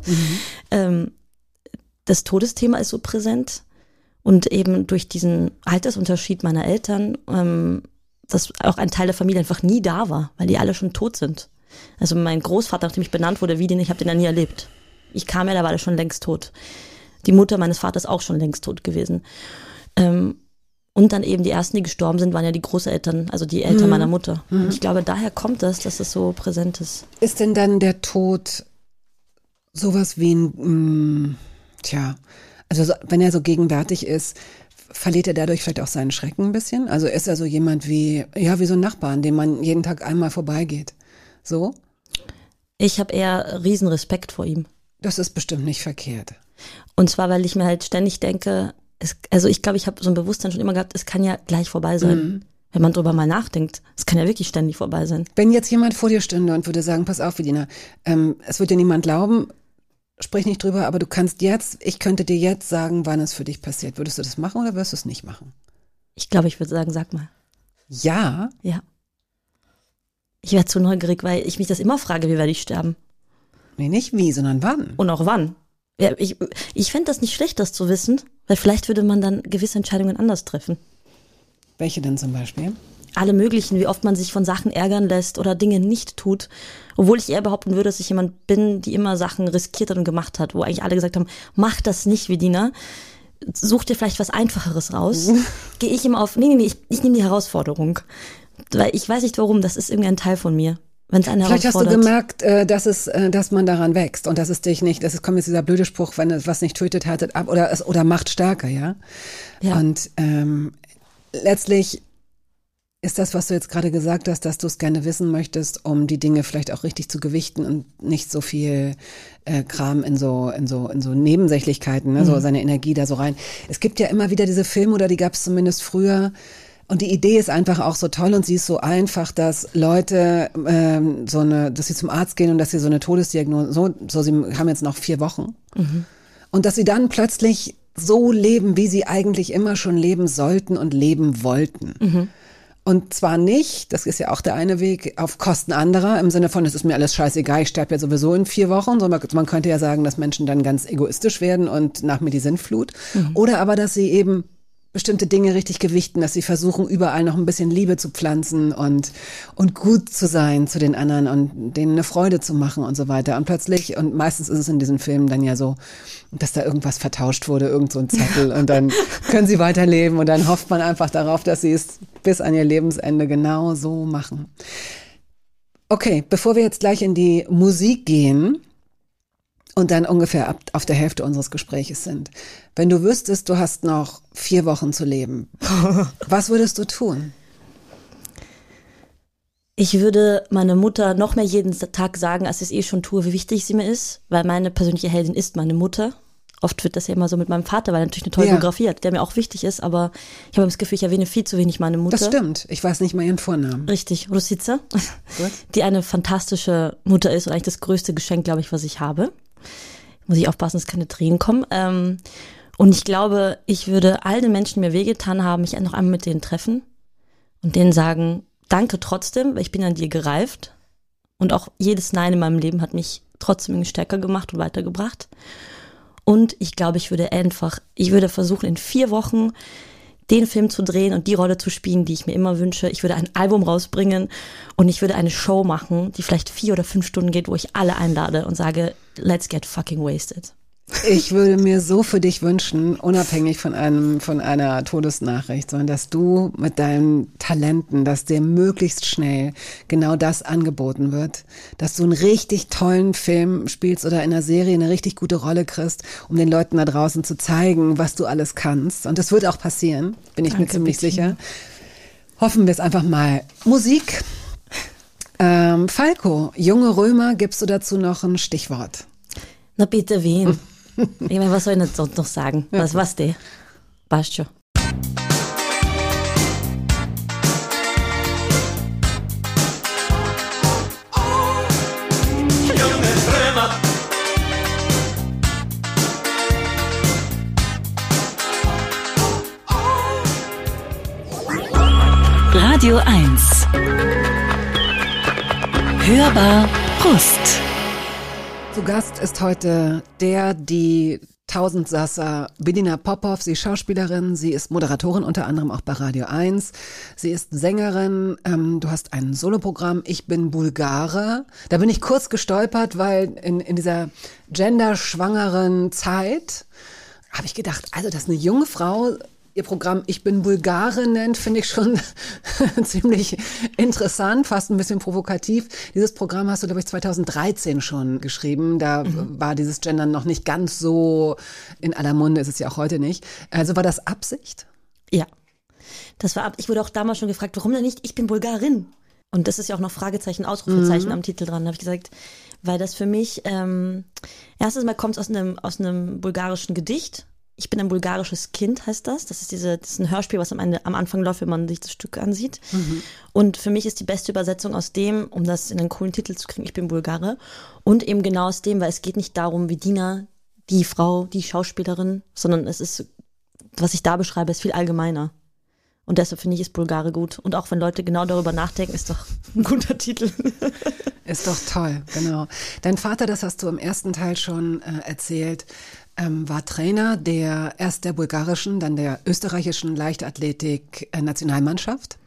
Das Todesthema ist so präsent und eben durch diesen Altersunterschied meiner Eltern, dass auch ein Teil der Familie einfach nie da war, weil die alle schon tot sind. Also mein Großvater, nachdem ich benannt wurde, ich habe den ja nie erlebt. Ich kam ja, da war er schon längst tot. Die Mutter meines Vaters auch schon längst tot gewesen. Und dann eben die ersten, die gestorben sind, waren ja die Großeltern, also die Eltern meiner Mutter. Und ich glaube, daher kommt das, dass es so präsent ist. Ist denn dann der Tod sowas wie also wenn er so gegenwärtig ist, verliert er dadurch vielleicht auch seinen Schrecken ein bisschen? Also ist er so jemand wie so ein Nachbarn, dem man jeden Tag einmal vorbeigeht? So? Ich habe eher riesen Respekt vor ihm. Das ist bestimmt nicht verkehrt. Und zwar, weil ich mir halt ständig denke, ich glaube, ich habe so ein Bewusstsein schon immer gehabt, es kann ja gleich vorbei sein. Wenn man drüber mal nachdenkt, es kann ja wirklich ständig vorbei sein. Wenn jetzt jemand vor dir stünde und würde sagen, pass auf, Edina, es wird dir niemand glauben, sprich nicht drüber, aber ich könnte dir jetzt sagen, wann es für dich passiert. Würdest du das machen oder würdest du es nicht machen? Ich glaube, ich würde sagen, sag mal. Ja? Ja. Ich wäre zu neugierig, weil ich mich das immer frage, wie werde ich sterben? Nee, nicht wie, sondern wann. Und auch wann. Ja, ich fände das nicht schlecht, das zu wissen, weil vielleicht würde man dann gewisse Entscheidungen anders treffen. Welche denn zum Beispiel? Alle möglichen, wie oft man sich von Sachen ärgern lässt oder Dinge nicht tut. Obwohl ich eher behaupten würde, dass ich jemand bin, die immer Sachen riskiert hat und gemacht hat, wo eigentlich alle gesagt haben, mach das nicht, Edina. Such dir vielleicht was Einfacheres raus. Gehe ich immer auf, nee, ich nehme die Herausforderung. Weil ich weiß nicht warum, das ist irgendwie ein Teil von mir. Wenn es einen Vielleicht hast du herausfordert. gemerkt, dass man daran wächst und dass es dich nicht, kommt jetzt dieser blöde Spruch, wenn es was nicht tötet, härtet ab oder macht stärker, ja? Ja. Und letztlich ist das, was du jetzt gerade gesagt hast, dass du es gerne wissen möchtest, um die Dinge vielleicht auch richtig zu gewichten und nicht so viel Kram in so Nebensächlichkeiten, ne? So seine Energie da so rein. Es gibt ja immer wieder diese Filme, oder die gab es zumindest früher. Und die Idee ist einfach auch so toll und sie ist so einfach, dass Leute dass sie zum Arzt gehen und dass sie so eine Todesdiagnose, sie haben jetzt noch 4 Wochen. Und dass sie dann plötzlich so leben, wie sie eigentlich immer schon leben sollten und leben wollten. Und zwar nicht, das ist ja auch der eine Weg, auf Kosten anderer, im Sinne von, es ist mir alles scheißegal, ich sterbe ja sowieso in 4 Wochen. So, man könnte ja sagen, dass Menschen dann ganz egoistisch werden und nach mir die Sintflut. Oder aber, dass sie eben bestimmte Dinge richtig gewichten, dass sie versuchen, überall noch ein bisschen Liebe zu pflanzen und gut zu sein zu den anderen und denen eine Freude zu machen und so weiter. Und plötzlich, und meistens ist es in diesen Filmen dann ja so, dass da irgendwas vertauscht wurde, irgend so ein Zettel und dann können sie weiterleben und dann hofft man einfach darauf, dass sie es bis an ihr Lebensende genau so machen. Okay, bevor wir jetzt gleich in die Musik gehen, und dann ungefähr auf der Hälfte unseres Gespräches sind. Wenn du wüsstest, du hast noch 4 Wochen zu leben, was würdest du tun? Ich würde meiner Mutter noch mehr jeden Tag sagen, als ich es eh schon tue, wie wichtig sie mir ist, weil meine persönliche Heldin ist meine Mutter. Oft wird das ja immer so mit meinem Vater, weil er natürlich eine tolle Biografie hat, der mir auch wichtig ist, aber ich habe das Gefühl, ich erwähne viel zu wenig meine Mutter. Das stimmt, ich weiß nicht mal ihren Vornamen. Richtig, Rosica, die eine fantastische Mutter ist und eigentlich das größte Geschenk, glaube ich, was ich habe. Muss ich aufpassen, dass keine Tränen kommen. Und ich glaube, ich würde all den Menschen, die mir wehgetan haben, mich noch einmal mit denen treffen und denen sagen, danke trotzdem, weil ich bin an dir gereift. Und auch jedes Nein in meinem Leben hat mich trotzdem irgendwie stärker gemacht und weitergebracht. Und ich glaube, ich würde versuchen, in 4 Wochen den Film zu drehen und die Rolle zu spielen, die ich mir immer wünsche. Ich würde ein Album rausbringen und ich würde eine Show machen, die vielleicht 4 oder 5 Stunden geht, wo ich alle einlade und sage, let's get fucking wasted. Ich würde mir so für dich wünschen, unabhängig von einer Todesnachricht, sondern dass du mit deinen Talenten, dass dir möglichst schnell genau das angeboten wird, dass du einen richtig tollen Film spielst oder in einer Serie eine richtig gute Rolle kriegst, um den Leuten da draußen zu zeigen, was du alles kannst. Und das wird auch passieren, bin ich mir ziemlich sicher. Hoffen wir es einfach mal. Musik. Falco, Junge Römer, gibst du dazu noch ein Stichwort? Na bitte, wen? Ich meine, was soll ich denn sonst noch sagen? Was der? Passt schon. Radio 1. Hörbar Brust. Zu Gast ist heute die Tausendsasser Edina Popov. Sie ist Schauspielerin, sie ist Moderatorin unter anderem auch bei Radio 1. Sie ist Sängerin, du hast ein Soloprogramm, Ich bin Bulgare. Da bin ich kurz gestolpert, weil in dieser genderschwangeren Zeit habe ich gedacht, also dass eine junge Frau ihr Programm Ich bin Bulgare nennt, finde ich schon ziemlich interessant, fast ein bisschen provokativ. Dieses Programm hast du, glaube ich, 2013 schon geschrieben. Da war dieses Gendern noch nicht ganz so in aller Munde, ist es ja auch heute nicht. Also war das Absicht? Ja, ich wurde auch damals schon gefragt, warum denn nicht Ich bin Bulgarin? Und das ist ja auch noch Fragezeichen, Ausrufezeichen am Titel dran, habe ich gesagt. Weil das für mich, erstes Mal kommt es aus einem bulgarischen Gedicht. Ich bin ein bulgarisches Kind, heißt das. Das ist ein Hörspiel, was am Anfang läuft, wenn man sich das Stück ansieht. Und für mich ist die beste Übersetzung aus dem, um das in einen coolen Titel zu kriegen, ich bin Bulgare. Und eben genau aus dem, weil es geht nicht darum, wie Dina, die Frau, die Schauspielerin, sondern es ist, was ich da beschreibe, ist viel allgemeiner. Und deshalb finde ich, ist Bulgare gut. Und auch wenn Leute genau darüber nachdenken, ist doch ein guter Titel. Ist doch toll, genau. Dein Vater, das hast du im ersten Teil schon erzählt, war Trainer erst der bulgarischen, dann der österreichischen Leichtathletik-Nationalmannschaft.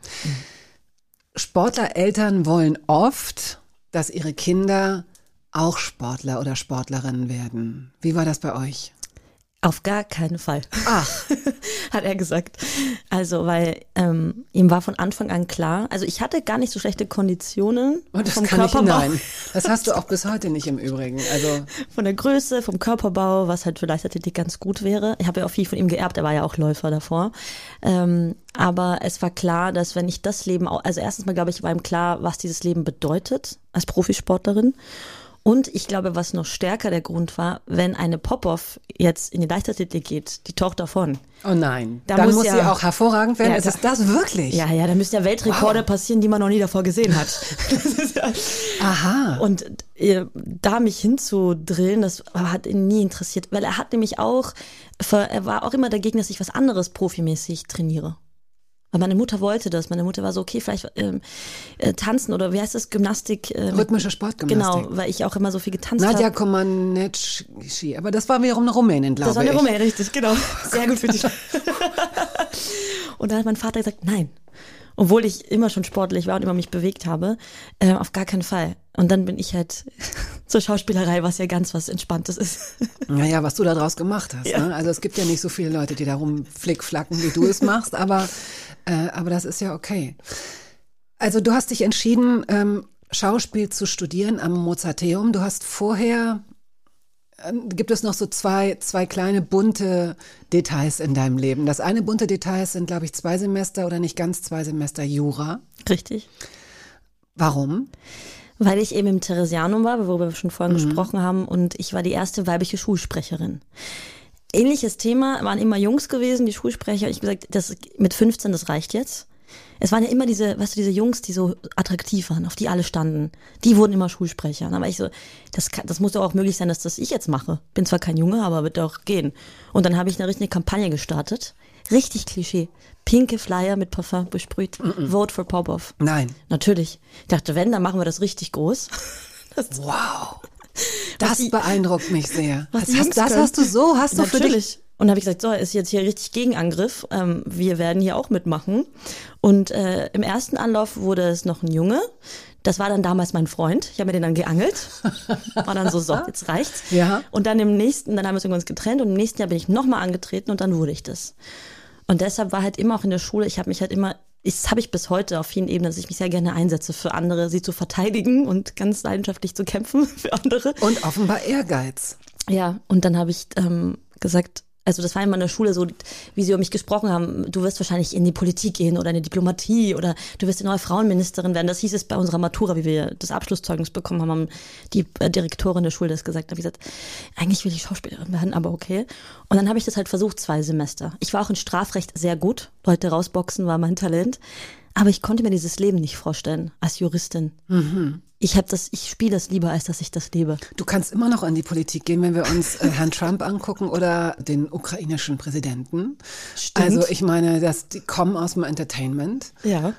Sportlereltern wollen oft, dass ihre Kinder auch Sportler oder Sportlerinnen werden. Wie war das bei euch? Auf gar keinen Fall. Ach. Hat er gesagt. Also, weil ihm war von Anfang an klar, also ich hatte gar nicht so schlechte Konditionen vom Körperbau. Nein, das hast du auch bis heute nicht im Übrigen. Also von der Größe, vom Körperbau, was halt für Leichtathletik ganz gut wäre. Ich habe ja auch viel von ihm geerbt, er war ja auch Läufer davor. Aber es war klar, dass wenn ich das Leben, also erstens mal glaube ich, war ihm klar, was dieses Leben bedeutet als Profisportlerin. Und ich glaube, was noch stärker der Grund war, wenn eine Popov jetzt in die Leichtathletik geht, die Tochter von. Oh nein, dann muss sie auch hervorragend werden. Ist das wirklich? Ja, da müssen ja Weltrekorde passieren, die man noch nie davor gesehen hat. Aha. Und da mich hinzudrillen, das hat ihn nie interessiert, weil er hat nämlich auch, er war auch immer dagegen, dass ich was anderes profimäßig trainiere. Weil meine Mutter wollte das. Meine Mutter war so, okay, vielleicht tanzen oder wie heißt das, Gymnastik? Rhythmische Sportgymnastik. Genau, weil ich auch immer so viel getanzt habe. Nadja Comaneci, aber das war wiederum eine Rumänin, glaube ich. Das war eine Rumänin, richtig, genau. Sehr gut für dich. Und dann hat mein Vater gesagt, nein. Obwohl ich immer schon sportlich war und immer mich bewegt habe, auf gar keinen Fall. Und dann bin ich halt zur Schauspielerei, was ja ganz was Entspanntes ist. Naja, was du da draus gemacht hast. Ja. Ne? Also es gibt ja nicht so viele Leute, die da rumflickflacken, wie du es machst, aber das ist ja okay. Also du hast dich entschieden, Schauspiel zu studieren am Mozarteum. Du hast vorher, gibt es noch so zwei kleine bunte Details in deinem Leben. Das eine bunte Detail sind, glaube ich, 2 Semester oder nicht ganz 2 Semester Jura. Richtig. Warum? Weil ich eben im Theresianum war, worüber wir schon vorhin gesprochen haben, und ich war die erste weibliche Schulsprecherin. Ähnliches Thema, waren immer Jungs gewesen, die Schulsprecher. Ich habe gesagt, mit 15, das reicht jetzt. Es waren ja immer diese Jungs, die so attraktiv waren, auf die alle standen. Die wurden immer Schulsprecher. Und dann war ich so, das muss doch auch möglich sein, dass das ich jetzt mache. Bin zwar kein Junge, aber wird doch gehen. Und dann habe ich eine richtige Kampagne gestartet. Richtig Klischee. Pinke Flyer mit Parfum besprüht. Vote for Popov. Nein. Natürlich. Ich dachte, wenn, dann machen wir das richtig groß. Wow. Das beeindruckt mich sehr. Was die Das Jungs können. hast du für dich. Natürlich. Und da habe ich gesagt, so, ist jetzt hier richtig Gegenangriff. Wir werden hier auch mitmachen. Und im ersten Anlauf wurde es noch ein Junge. Das war dann damals mein Freund. Ich habe mir den dann geangelt. War dann so, jetzt reicht's. Ja. Und dann dann haben wir uns getrennt. Und im nächsten Jahr bin ich nochmal angetreten und dann wurde ich das. Und deshalb war halt immer auch in der Schule, das habe ich bis heute auf vielen Ebenen, dass ich mich sehr gerne einsetze für andere, sie zu verteidigen und ganz leidenschaftlich zu kämpfen für andere. Und offenbar Ehrgeiz. Ja, und dann habe ich gesagt, also das war in meiner Schule so, wie sie über mich gesprochen haben, du wirst wahrscheinlich in die Politik gehen oder in die Diplomatie oder du wirst die neue Frauenministerin werden. Das hieß es bei unserer Matura, wie wir das Abschlusszeugnis bekommen haben die Direktorin der Schule das gesagt. Da habe ich gesagt, eigentlich will ich Schauspielerin werden, aber okay. Und dann habe ich das halt versucht, 2 Semester. Ich war auch in Strafrecht sehr gut. Leute rausboxen war mein Talent. Aber ich konnte mir dieses Leben nicht vorstellen als Juristin. Ich spiele das lieber, als dass ich das lebe. Du kannst immer noch in die Politik gehen, wenn wir uns Herrn Trump angucken oder den ukrainischen Präsidenten. Stimmt. Also ich meine, die kommen aus dem Entertainment. Ja.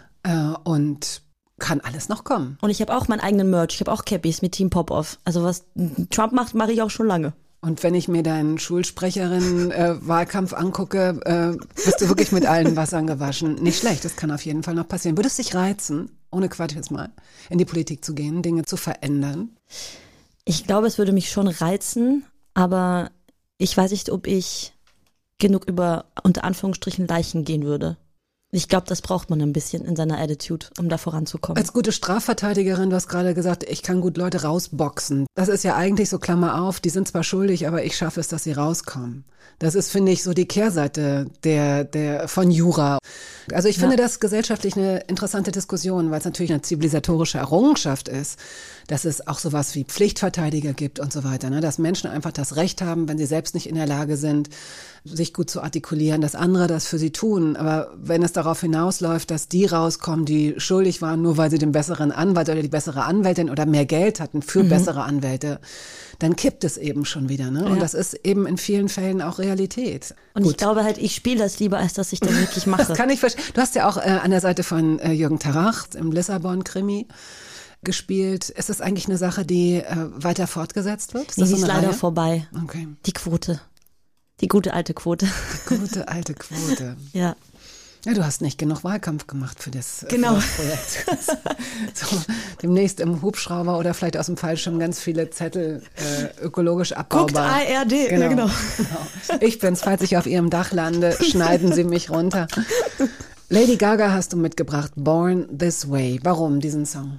Und kann alles noch kommen. Und ich habe auch meinen eigenen Merch. Ich habe auch Cappies mit Team Popov. Also was Trump macht, mache ich auch schon lange. Und wenn ich mir deinen Schulsprecherin-Wahlkampf angucke, wirst du wirklich mit allen Wassern gewaschen. Nicht schlecht, das kann auf jeden Fall noch passieren. Würde es dich reizen, ohne Quatsch jetzt mal, in die Politik zu gehen, Dinge zu verändern? Ich glaube, es würde mich schon reizen, aber ich weiß nicht, ob ich genug über, unter Anführungsstrichen, Leichen gehen würde. Ich glaube, das braucht man ein bisschen in seiner Attitude, um da voranzukommen. Als gute Strafverteidigerin, du hast gerade gesagt, ich kann gut Leute rausboxen. Das ist ja eigentlich so, Klammer auf, die sind zwar schuldig, aber ich schaffe es, dass sie rauskommen. Das ist, finde ich, so die Kehrseite von Jura. Also ich finde das gesellschaftlich eine interessante Diskussion, weil es natürlich eine zivilisatorische Errungenschaft ist, dass es auch sowas wie Pflichtverteidiger gibt und so weiter, ne? Dass Menschen einfach das Recht haben, wenn sie selbst nicht in der Lage sind, sich gut zu artikulieren, dass andere das für sie tun. Aber wenn es darauf hinausläuft, dass die rauskommen, die schuldig waren, nur weil sie den besseren Anwalt oder die bessere Anwältin oder mehr Geld hatten für bessere Anwälte, dann kippt es eben schon wieder. Ne? Und das ist eben in vielen Fällen auch Realität. Und ich glaube halt, ich spiele das lieber, als dass ich das wirklich mache. Das kann ich verstehen. Du hast ja auch an der Seite von Jürgen Tarach im Lissabon-Krimi gespielt. Ist das eigentlich eine Sache, die weiter fortgesetzt wird? Nee, sie ist leider vorbei. Okay. Die Quote. Die gute alte Quote. Die gute alte Quote. Ja. Ja, du hast nicht genug Wahlkampf gemacht für das genau. Projekt. So, demnächst im Hubschrauber oder vielleicht aus dem Fallschirm ganz viele Zettel ökologisch abbaubar. Guckt ARD. Genau, Ja, genau. Ich bin's, falls ich auf ihrem Dach lande, schneiden Sie mich runter. Lady Gaga hast du mitgebracht, Born This Way. Warum diesen Song?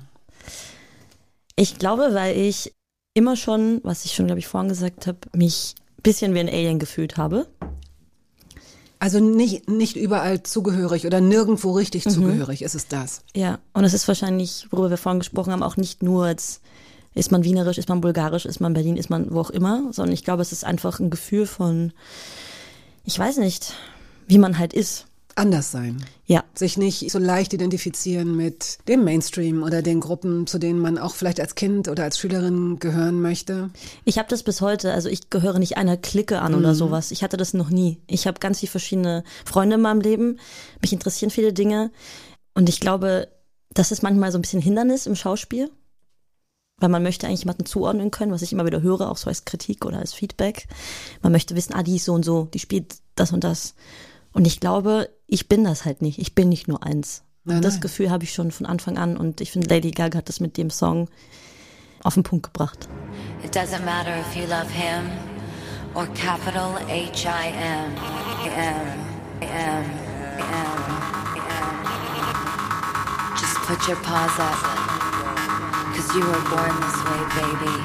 Ich glaube, weil ich immer schon, was ich schon, glaube ich, vorhin gesagt habe, mich ein bisschen wie ein Alien gefühlt habe. Also nicht überall zugehörig oder nirgendwo richtig zugehörig, ist es das? Ja, und es ist wahrscheinlich, worüber wir vorhin gesprochen haben, auch nicht nur jetzt, ist man wienerisch, ist man bulgarisch, ist man Berlin, ist man wo auch immer, sondern ich glaube, es ist einfach ein Gefühl von, ich weiß nicht, wie man halt ist. Anders sein. Ja. Sich nicht so leicht identifizieren mit dem Mainstream oder den Gruppen, zu denen man auch vielleicht als Kind oder als Schülerin gehören möchte. Ich habe das bis heute, also ich gehöre nicht einer Clique an oder sowas. Ich hatte das noch nie. Ich habe ganz viele verschiedene Freunde in meinem Leben. Mich interessieren viele Dinge. Und ich glaube, das ist manchmal so ein bisschen Hindernis im Schauspiel. Weil man möchte eigentlich jemanden zuordnen können, was ich immer wieder höre, auch so als Kritik oder als Feedback. Man möchte wissen, die ist so und so, die spielt das und das. Und ich glaube, ich bin das halt nicht. Ich bin nicht nur eins. Nein. Das Gefühl habe ich schon von Anfang an. Und ich finde, Lady Gaga hat das mit dem Song auf den Punkt gebracht. It doesn't matter if you love him or capital H-I-M. Just put your paws up, 'cause you were born this way, baby.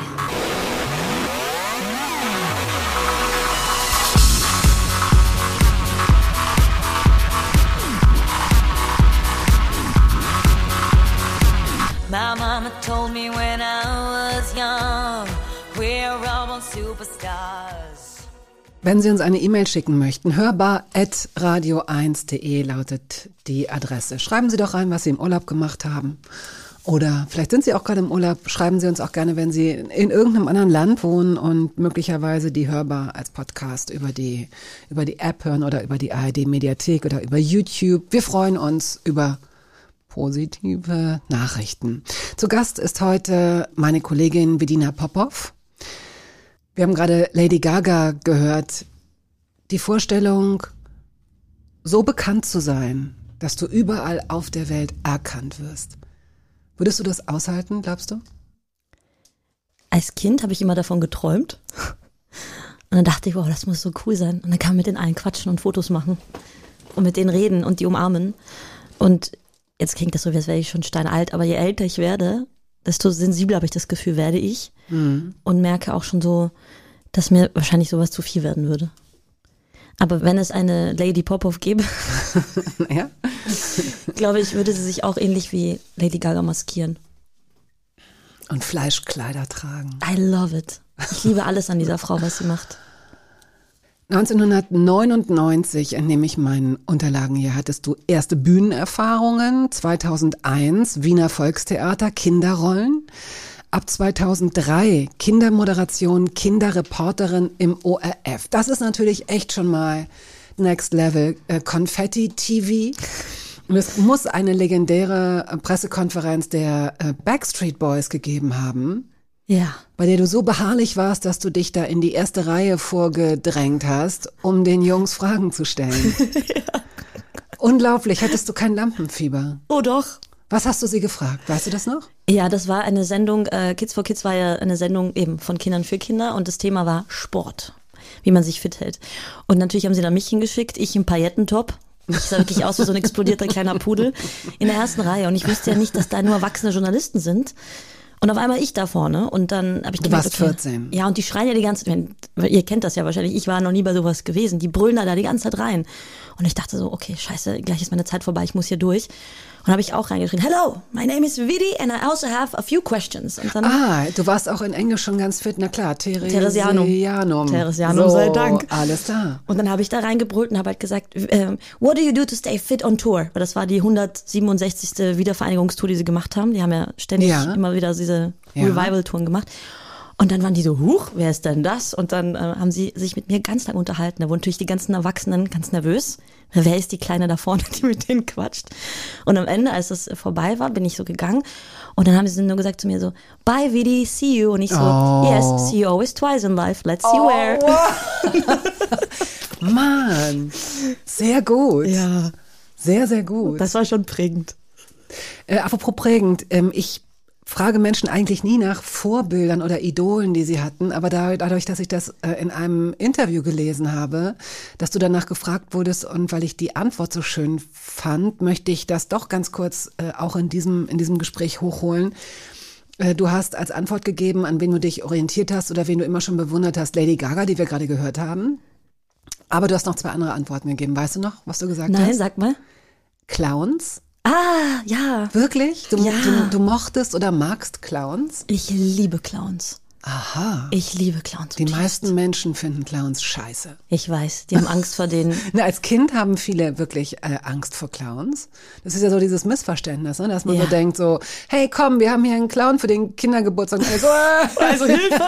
My mama told me when I was young, we're all born superstars. Wenn Sie uns eine E-Mail schicken möchten, hörbar@radio1.de lautet die Adresse. Schreiben Sie doch rein, was Sie im Urlaub gemacht haben. Oder vielleicht sind Sie auch gerade im Urlaub. Schreiben Sie uns auch gerne, wenn Sie in irgendeinem anderen Land wohnen und möglicherweise die Hörbar als Podcast über die App hören oder über die ARD-Mediathek oder über YouTube. Wir freuen uns über positive Nachrichten. Zu Gast ist heute meine Kollegin Bedina Popov. Wir haben gerade Lady Gaga gehört. Die Vorstellung, so bekannt zu sein, dass du überall auf der Welt erkannt wirst. Würdest du das aushalten, glaubst du? Als Kind habe ich immer davon geträumt. Und dann dachte ich, wow, das muss so cool sein. Und dann kann man mit den allen quatschen und Fotos machen. Und mit denen reden und die umarmen. Und jetzt klingt das so, als wäre ich schon steinalt, aber je älter ich werde, desto sensibler habe ich das Gefühl, werde ich. Und merke auch schon so, dass mir wahrscheinlich sowas zu viel werden würde. Aber wenn es eine Lady Popov gäbe, Ja? glaube ich, würde sie sich auch ähnlich wie Lady Gaga maskieren. Und Fleischkleider tragen. I love it. Ich liebe alles an dieser Frau, was sie macht. 1999, entnehme ich meinen Unterlagen hier, hattest du erste Bühnenerfahrungen. 2001 Wiener Volkstheater, Kinderrollen. Ab 2003 Kindermoderation, Kinderreporterin im ORF. Das ist natürlich echt schon mal Next Level. Konfetti-TV. Und es muss eine legendäre Pressekonferenz der Backstreet Boys gegeben haben, Ja. bei der du so beharrlich warst, dass du dich da in die erste Reihe vorgedrängt hast, um den Jungs Fragen zu stellen. Ja. Unglaublich, hattest du kein Lampenfieber? Oh doch. Was hast du sie gefragt? Weißt du das noch? Ja, das war eine Sendung, Kids for Kids war ja eine Sendung eben von Kindern für Kinder und das Thema war Sport, wie man sich fit hält. Und natürlich haben sie dann mich hingeschickt, ich im Paillettentop Ich sah wirklich aus wie so ein explodierter kleiner Pudel in der ersten Reihe. Und ich wusste ja nicht, dass da nur erwachsene Journalisten sind. Und auf einmal ich da vorne. Und dann habe ich Du gemerkt, warst 14. Ja, und die schreien ja die ganze Zeit. Ihr kennt das ja wahrscheinlich. Ich war noch nie bei sowas gewesen. Die brüllen da die ganze Zeit rein. Und ich dachte so, okay, scheiße, gleich ist meine Zeit vorbei. Ich muss hier durch. Und habe ich auch reingeschrien, hello, my name is Vidi and I also have a few questions. Und dann, du warst auch in Englisch schon ganz fit. Na klar, Theresianum. So, sei Dank. Alles klar. Und dann habe ich da reingebrüllt und habe halt gesagt, what do you do to stay fit on tour? Weil das war die 167. Wiedervereinigungstour, die sie gemacht haben. Die haben ja ständig immer wieder diese Revival-Touren gemacht. Und dann waren die so, huch, wer ist denn das? Und dann haben sie sich mit mir ganz lange unterhalten. Da wurden natürlich die ganzen Erwachsenen ganz nervös. Wer ist die Kleine da vorne, die mit denen quatscht? Und am Ende, als das vorbei war, bin ich so gegangen. Und dann haben sie nur gesagt zu mir so, bye Vidi, see you. Und ich so, yes, see you always twice in life. Let's see where. Mann, sehr gut. Ja. Sehr, sehr gut. Das war schon prägend. Apropos prägend, ich frage Menschen eigentlich nie nach Vorbildern oder Idolen, die sie hatten, aber dadurch, dass ich das in einem Interview gelesen habe, dass du danach gefragt wurdest und weil ich die Antwort so schön fand, möchte ich das doch ganz kurz auch in diesem Gespräch hochholen. Du hast als Antwort gegeben, an wen du dich orientiert hast oder wen du immer schon bewundert hast, Lady Gaga, die wir gerade gehört haben. Aber du hast noch 2 andere Antworten gegeben. Weißt du noch, was du gesagt hast? Nein, sag mal. Clowns? Ah, ja. Wirklich? Ja. Du mochtest oder magst Clowns? Ich liebe Clowns. Aha. Ich liebe Clowns. Die meisten Menschen finden Clowns scheiße. Ich weiß, die haben Angst vor denen. Na, als Kind haben viele wirklich Angst vor Clowns. Das ist ja so dieses Missverständnis, ne? Dass man so denkt so, hey komm, wir haben hier einen Clown für den Kindergeburtstag. Und so, also Hilfe,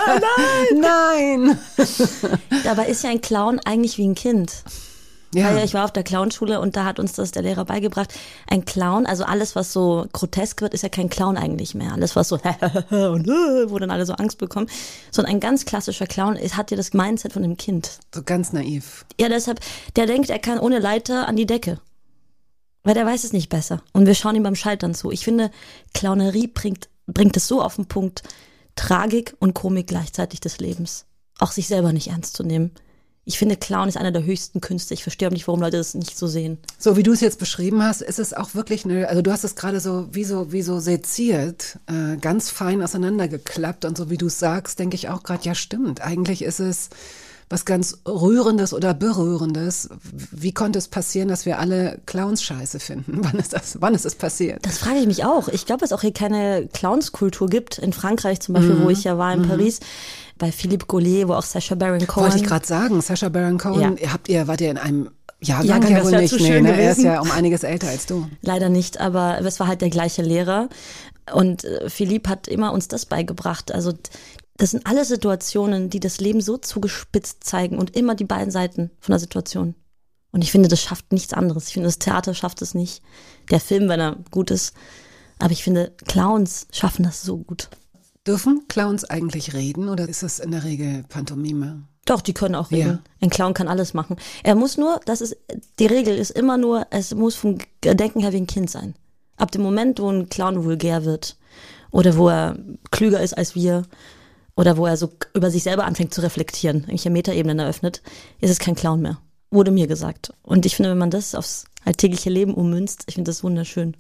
nein! Dabei ist ja ein Clown eigentlich wie ein Kind. Ja. Weil ich war auf der Clownschule und da hat uns das der Lehrer beigebracht. Ein Clown, also alles, was so grotesk wird, ist ja kein Clown eigentlich mehr. Alles, was so und wo dann alle so Angst bekommen. Sondern ein ganz klassischer Clown hat ja das Mindset von einem Kind. So ganz naiv. Ja, deshalb, der denkt, er kann ohne Leiter an die Decke. Weil der weiß es nicht besser. Und wir schauen ihm beim Scheitern zu. Ich finde, Clownerie bringt es so auf den Punkt, Tragik und Komik gleichzeitig des Lebens. Auch sich selber nicht ernst zu nehmen. Ich finde, Clown ist einer der höchsten Künste. Ich verstehe auch nicht, warum Leute das nicht so sehen. So wie du es jetzt beschrieben hast, ist es auch wirklich also du hast es gerade so wie so seziert, ganz fein auseinandergeklappt und so wie du es sagst, denke ich auch gerade, ja stimmt. Eigentlich ist es was ganz Rührendes oder Berührendes. Wie konnte es passieren, dass wir alle Clowns scheiße finden? Wann ist es passiert? Das frage ich mich auch. Ich glaube, dass es auch hier keine Clownskultur gibt. In Frankreich zum Beispiel, wo ich ja war, in Paris. Bei Philippe Gaulier, wo auch Sacha Baron Cohen. Wollte ich gerade sagen, Sacha Baron Cohen, wart ihr in einem Jahrgang das ja wohl wäre nicht. zu schön Ne? Er ist gewesen. ja um einiges älter als du. Leider nicht, aber es war halt der gleiche Lehrer. Und Philippe hat immer uns das beigebracht. Also das sind alle Situationen, die das Leben so zugespitzt zeigen und immer die beiden Seiten von der Situation. Und ich finde, das schafft nichts anderes. Ich finde, das Theater schafft es nicht. Der Film, wenn er gut ist. Aber ich finde, Clowns schaffen das so gut. Dürfen Clowns eigentlich reden oder ist es in der Regel Pantomime? Doch, die können auch reden. Ja. Ein Clown kann alles machen. Er muss nur, die Regel ist immer nur, es muss vom Denken her wie ein Kind sein. Ab dem Moment, wo ein Clown vulgär wird oder wo er klüger ist als wir oder wo er so über sich selber anfängt zu reflektieren, irgendwelche Metaebenen eröffnet, ist es kein Clown mehr. Wurde mir gesagt. Und ich finde, wenn man das aufs alltägliche Leben ummünzt, ich finde das wunderschön.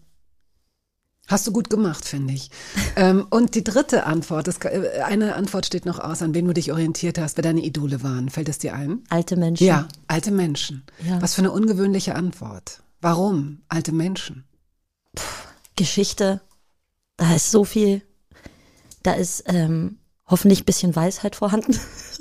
Hast du gut gemacht, finde ich. Und die dritte Antwort, eine Antwort steht noch aus, an wen du dich orientiert hast, wer deine Idole waren. Fällt es dir ein? Alte Menschen. Ja, alte Menschen. Ja. Was für eine ungewöhnliche Antwort. Warum alte Menschen? Geschichte, da ist so viel, da ist hoffentlich ein bisschen Weisheit vorhanden.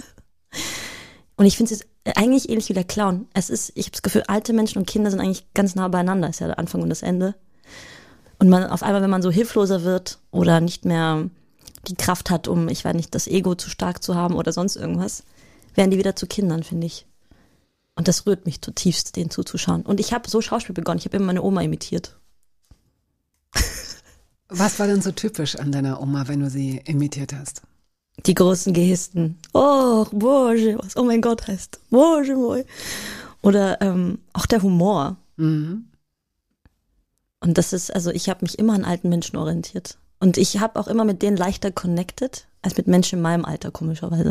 Und ich finde es eigentlich ähnlich wie der Clown. Ich habe das Gefühl, alte Menschen und Kinder sind eigentlich ganz nah beieinander. Ist ja der Anfang und das Ende. Und man auf einmal, wenn man so hilfloser wird oder nicht mehr die Kraft hat, um, ich weiß nicht, das Ego zu stark zu haben oder sonst irgendwas, werden die wieder zu Kindern, finde ich. Und das rührt mich zutiefst, denen zuzuschauen. Und ich habe so Schauspiel begonnen. Ich habe immer meine Oma imitiert. Was war denn so typisch an deiner Oma, wenn du sie imitiert hast? Die großen Gesten. Oh, Boże, was oh mein Gott heißt. Boże moi. Oder auch der Humor. Mhm. Und das ist, also ich habe mich immer an alten Menschen orientiert. Und ich habe auch immer mit denen leichter connected, als mit Menschen in meinem Alter, komischerweise.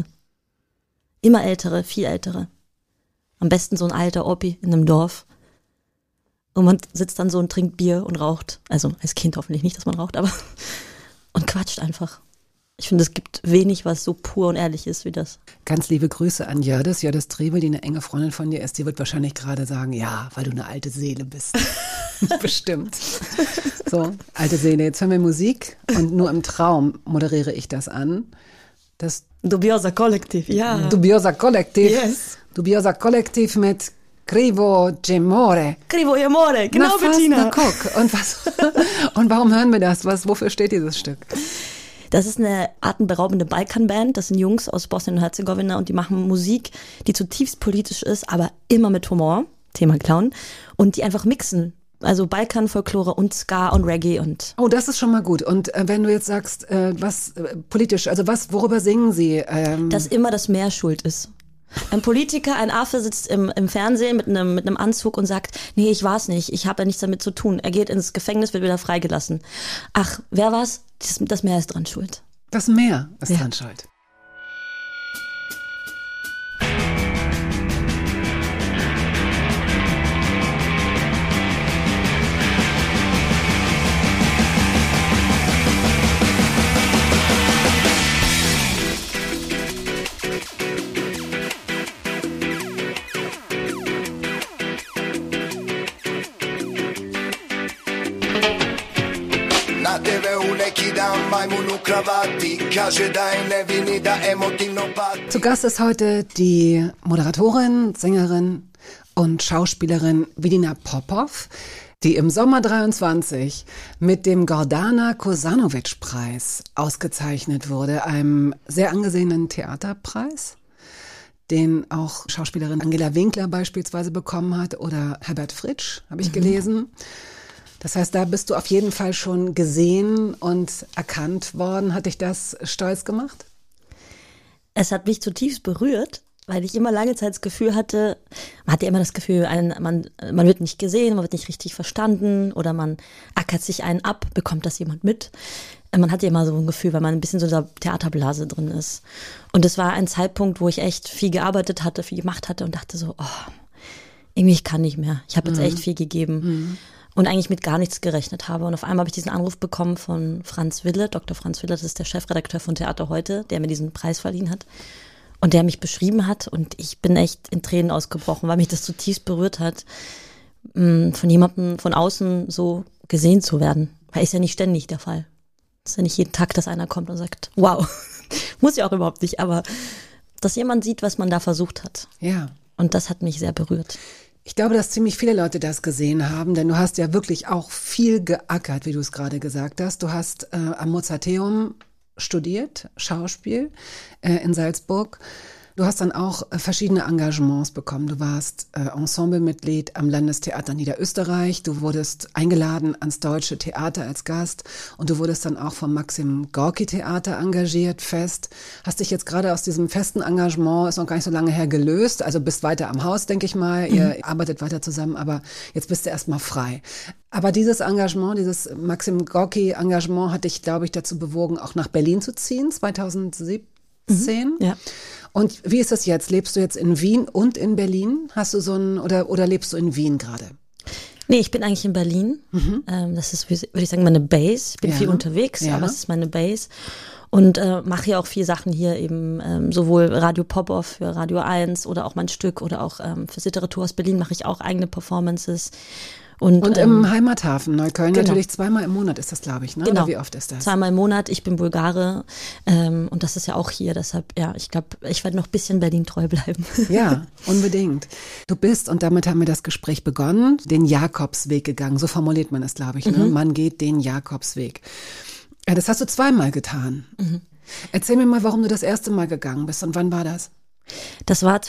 Immer ältere, viel ältere. Am besten so ein alter Opi in einem Dorf. Und man sitzt dann so und trinkt Bier und raucht. Also als Kind hoffentlich nicht, dass man raucht, aber und quatscht einfach. Ich finde, es gibt wenig, was so pur und ehrlich ist wie das. Ganz liebe Grüße an Jördis Trebel, die eine enge Freundin von dir ist. Die wird wahrscheinlich gerade sagen, ja, weil du eine alte Seele bist. Bestimmt. So, alte Seele. Jetzt hören wir Musik und nur im Traum moderiere ich das an. Das Dubiosa Kollektiv, ja. Dubiosa Kollektiv. Yes. Dubiosa Kollektiv mit Crivo Gemore. Crivo Amore, genau, na, Bettina. Na, guck. Und was? Und warum hören wir das? Wofür steht dieses Stück? Das ist eine atemberaubende Balkanband. Das sind Jungs aus Bosnien und Herzegowina und die machen Musik, die zutiefst politisch ist, aber immer mit Humor. Thema Clown. Und die einfach mixen. Also Balkan-Folklore und Ska und Reggae und. Oh, das ist schon mal gut. Und wenn du jetzt sagst, was politisch, also worüber singen sie? Dass immer das Meer schuld ist. Ein Politiker, ein Affe sitzt im Fernsehen mit einem Anzug und sagt, nee, ich war's nicht, ich habe ja nichts damit zu tun. Er geht ins Gefängnis, wird wieder freigelassen. Ach, wer war's? Das Meer ist dran schuld. Das Meer ist dran schuld. Zu Gast ist heute die Moderatorin, Sängerin und Schauspielerin Vidina Popov, die im Sommer 23 mit dem Gordana Kosanovic-Preis ausgezeichnet wurde, einem sehr angesehenen Theaterpreis, den auch Schauspielerin Angela Winkler beispielsweise bekommen hat oder Herbert Fritsch, habe ich gelesen. Das heißt, da bist du auf jeden Fall schon gesehen und erkannt worden. Hat dich das stolz gemacht? Es hat mich zutiefst berührt, weil ich immer lange Zeit das Gefühl hatte, man hat ja immer das Gefühl, man wird nicht gesehen, man wird nicht richtig verstanden oder man ackert sich einen ab, bekommt das jemand mit. Man hat ja immer so ein Gefühl, weil man ein bisschen so in dieser Theaterblase drin ist. Und es war ein Zeitpunkt, wo ich echt viel gearbeitet hatte, viel gemacht hatte und dachte so, irgendwie ich kann nicht mehr. Ich habe jetzt echt viel gegeben. Und eigentlich mit gar nichts gerechnet habe. Und auf einmal habe ich diesen Anruf bekommen von Franz Wille, Dr. Franz Wille, das ist der Chefredakteur von Theater Heute, der mir diesen Preis verliehen hat und der mich beschrieben hat. Und ich bin echt in Tränen ausgebrochen, weil mich das zutiefst berührt hat, von jemandem von außen so gesehen zu werden. Weil ist ja nicht ständig der Fall. Es ist ja nicht jeden Tag, dass einer kommt und sagt, wow, muss ja auch überhaupt nicht, aber dass jemand sieht, was man da versucht hat. Ja. Und das hat mich sehr berührt. Ich glaube, dass ziemlich viele Leute das gesehen haben, denn du hast ja wirklich auch viel geackert, wie du es gerade gesagt hast. Du hast am Mozarteum studiert, Schauspiel in Salzburg. Du hast dann auch verschiedene Engagements bekommen. Du warst Ensemblemitglied am Landestheater Niederösterreich. Du wurdest eingeladen ans Deutsche Theater als Gast und du wurdest dann auch vom Maxim Gorki Theater engagiert, fest. Hast dich jetzt gerade aus diesem festen Engagement, ist noch gar nicht so lange her, gelöst. Also bist weiter am Haus, denke ich mal. Ihr arbeitet weiter zusammen, aber jetzt bist du erstmal frei. Aber dieses Engagement, dieses Maxim Gorki Engagement hat dich, glaube ich, dazu bewogen, auch nach Berlin zu ziehen, 2017. Ja. Und wie ist das jetzt? Lebst du jetzt in Wien und in Berlin? Hast du so ein, oder lebst du in Wien gerade? Nee, ich bin eigentlich in Berlin. Das ist, würde ich sagen, meine Base. Ich bin viel unterwegs, aber es ist meine Base. Und mache ja auch viele Sachen hier eben, sowohl Radio Pop-Off für Radio 1 oder auch mein Stück oder auch fürs Literaturhaus Berlin mache ich auch eigene Performances. Und im Heimathafen Neukölln genau. Natürlich 2-mal im Monat ist das, glaube ich, ne? Genau. Oder wie oft ist das? 2-mal im Monat, ich bin Bulgare und das ist ja auch hier, deshalb, ja, ich glaube, ich werde noch ein bisschen Berlin treu bleiben. Ja, unbedingt. Du bist, und damit haben wir das Gespräch begonnen, den Jakobsweg gegangen, so formuliert man es, glaube ich, ne? Man geht den Jakobsweg. Ja, das hast du 2-mal getan. Erzähl mir mal, warum du das erste Mal gegangen bist und wann war das? Das war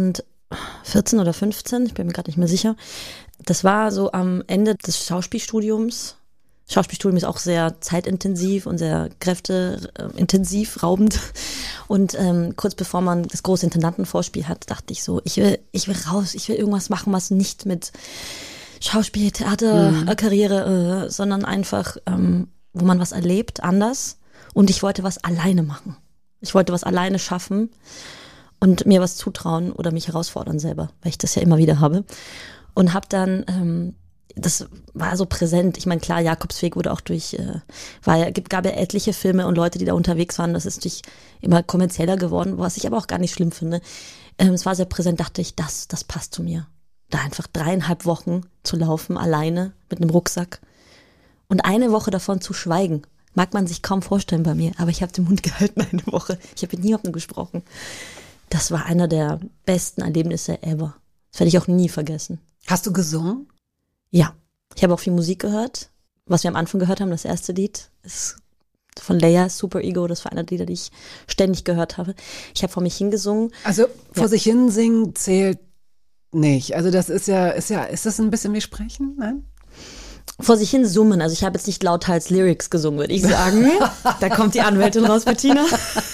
2014 oder 15, ich bin mir gerade nicht mehr sicher. Das war so am Ende des Schauspielstudiums. Schauspielstudium ist auch sehr zeitintensiv und sehr kräfteintensiv, raubend. Und kurz bevor man das große Intendantenvorspiel hat, dachte ich so, ich will raus, ich will irgendwas machen, was nicht mit Schauspiel, Theater, Karriere, sondern einfach, wo man was erlebt, anders. Und ich wollte was alleine machen. Ich wollte was alleine schaffen und mir was zutrauen oder mich herausfordern selber, weil ich das ja immer wieder habe. Und habe dann das war so präsent. Ich meine, klar, Jakobsweg wurde auch gab ja etliche Filme und Leute, die da unterwegs waren. Das ist natürlich immer kommerzieller geworden, was ich aber auch gar nicht schlimm finde. Es war sehr präsent, dachte ich, das passt zu mir. Da einfach 3,5 Wochen zu laufen, alleine, mit einem Rucksack. Und eine Woche davon zu schweigen. Mag man sich kaum vorstellen bei mir, aber ich habe den Mund gehalten eine Woche. Ich habe mit niemandem gesprochen. Das war einer der besten Erlebnisse ever. Das werde ich auch nie vergessen. Hast du gesungen? Ja, ich habe auch viel Musik gehört. Was wir am Anfang gehört haben, das erste Lied, ist von Leia, Super Ego. Das war einer der Lieder, die ich ständig gehört habe. Ich habe vor mich hingesungen. Also vor sich hin singen zählt nicht. Also das ist das ein bisschen wie Sprechen? Nein? Vor sich hin summen. Also ich habe jetzt nicht lauthals Lyrics gesungen, würde ich sagen. Da kommt die Anwältin raus, Bettina.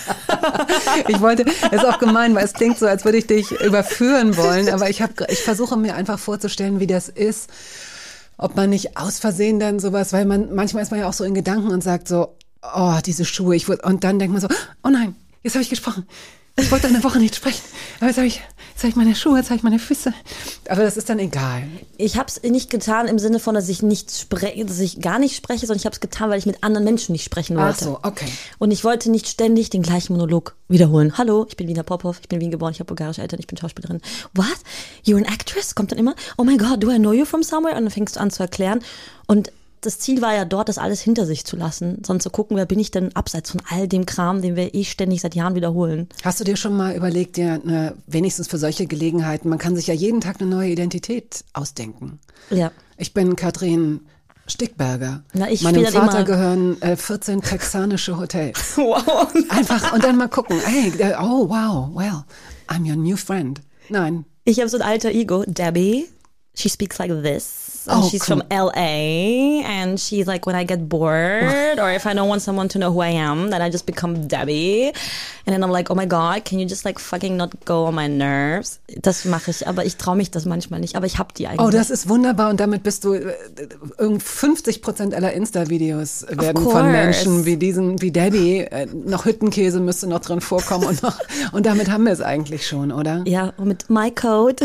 Ist auch gemein, weil es klingt so, als würde ich dich überführen wollen, aber ich versuche mir einfach vorzustellen, wie das ist, ob man nicht aus Versehen dann sowas, weil manchmal ist man ja auch so in Gedanken und sagt so, oh, diese Schuhe, und dann denkt man so, oh nein, jetzt habe ich gesprochen. Ich wollte eine Woche nicht sprechen, aber jetzt habe ich meine Schuhe, jetzt habe ich meine Füße. Aber das ist dann egal. Ich habe es nicht getan im Sinne von, dass ich gar nicht spreche, sondern ich habe es getan, weil ich mit anderen Menschen nicht sprechen wollte. Ach so, okay. Und ich wollte nicht ständig den gleichen Monolog wiederholen. Hallo, ich bin Lina Popov, ich bin in Wien geboren, ich habe bulgarische Eltern, ich bin Schauspielerin. What? You're an actress? Kommt dann immer, oh my God, do I know you from somewhere? Und dann fängst du an zu erklären. Und das Ziel war ja dort, das alles hinter sich zu lassen, sondern zu gucken, wer bin ich denn abseits von all dem Kram, den wir ständig seit Jahren wiederholen. Hast du dir schon mal überlegt, wenigstens für solche Gelegenheiten, man kann sich ja jeden Tag eine neue Identität ausdenken. Ja. Ich bin Katrin Stickberger. Meinem Vater gehören 14 texanische Hotels. Wow. Einfach und dann mal gucken, hey, oh wow, well, I'm your new friend. Nein. Ich habe so ein alter Ego, Debbie. She speaks like this. And she's from LA, and she's like, when I get bored or if I don't want someone to know who I am, then I just become Debbie. And then I'm like, oh my God, can you just like fucking not go on my nerves? Das mache ich, aber ich traue mich das manchmal nicht, aber ich habe die eigentlich. Oh, das ist wunderbar und damit bist du, 50% aller Insta-Videos werden von Menschen wie Debbie, noch Hüttenkäse müsste noch drin vorkommen und damit haben wir es eigentlich schon, oder? Ja, und mit My Code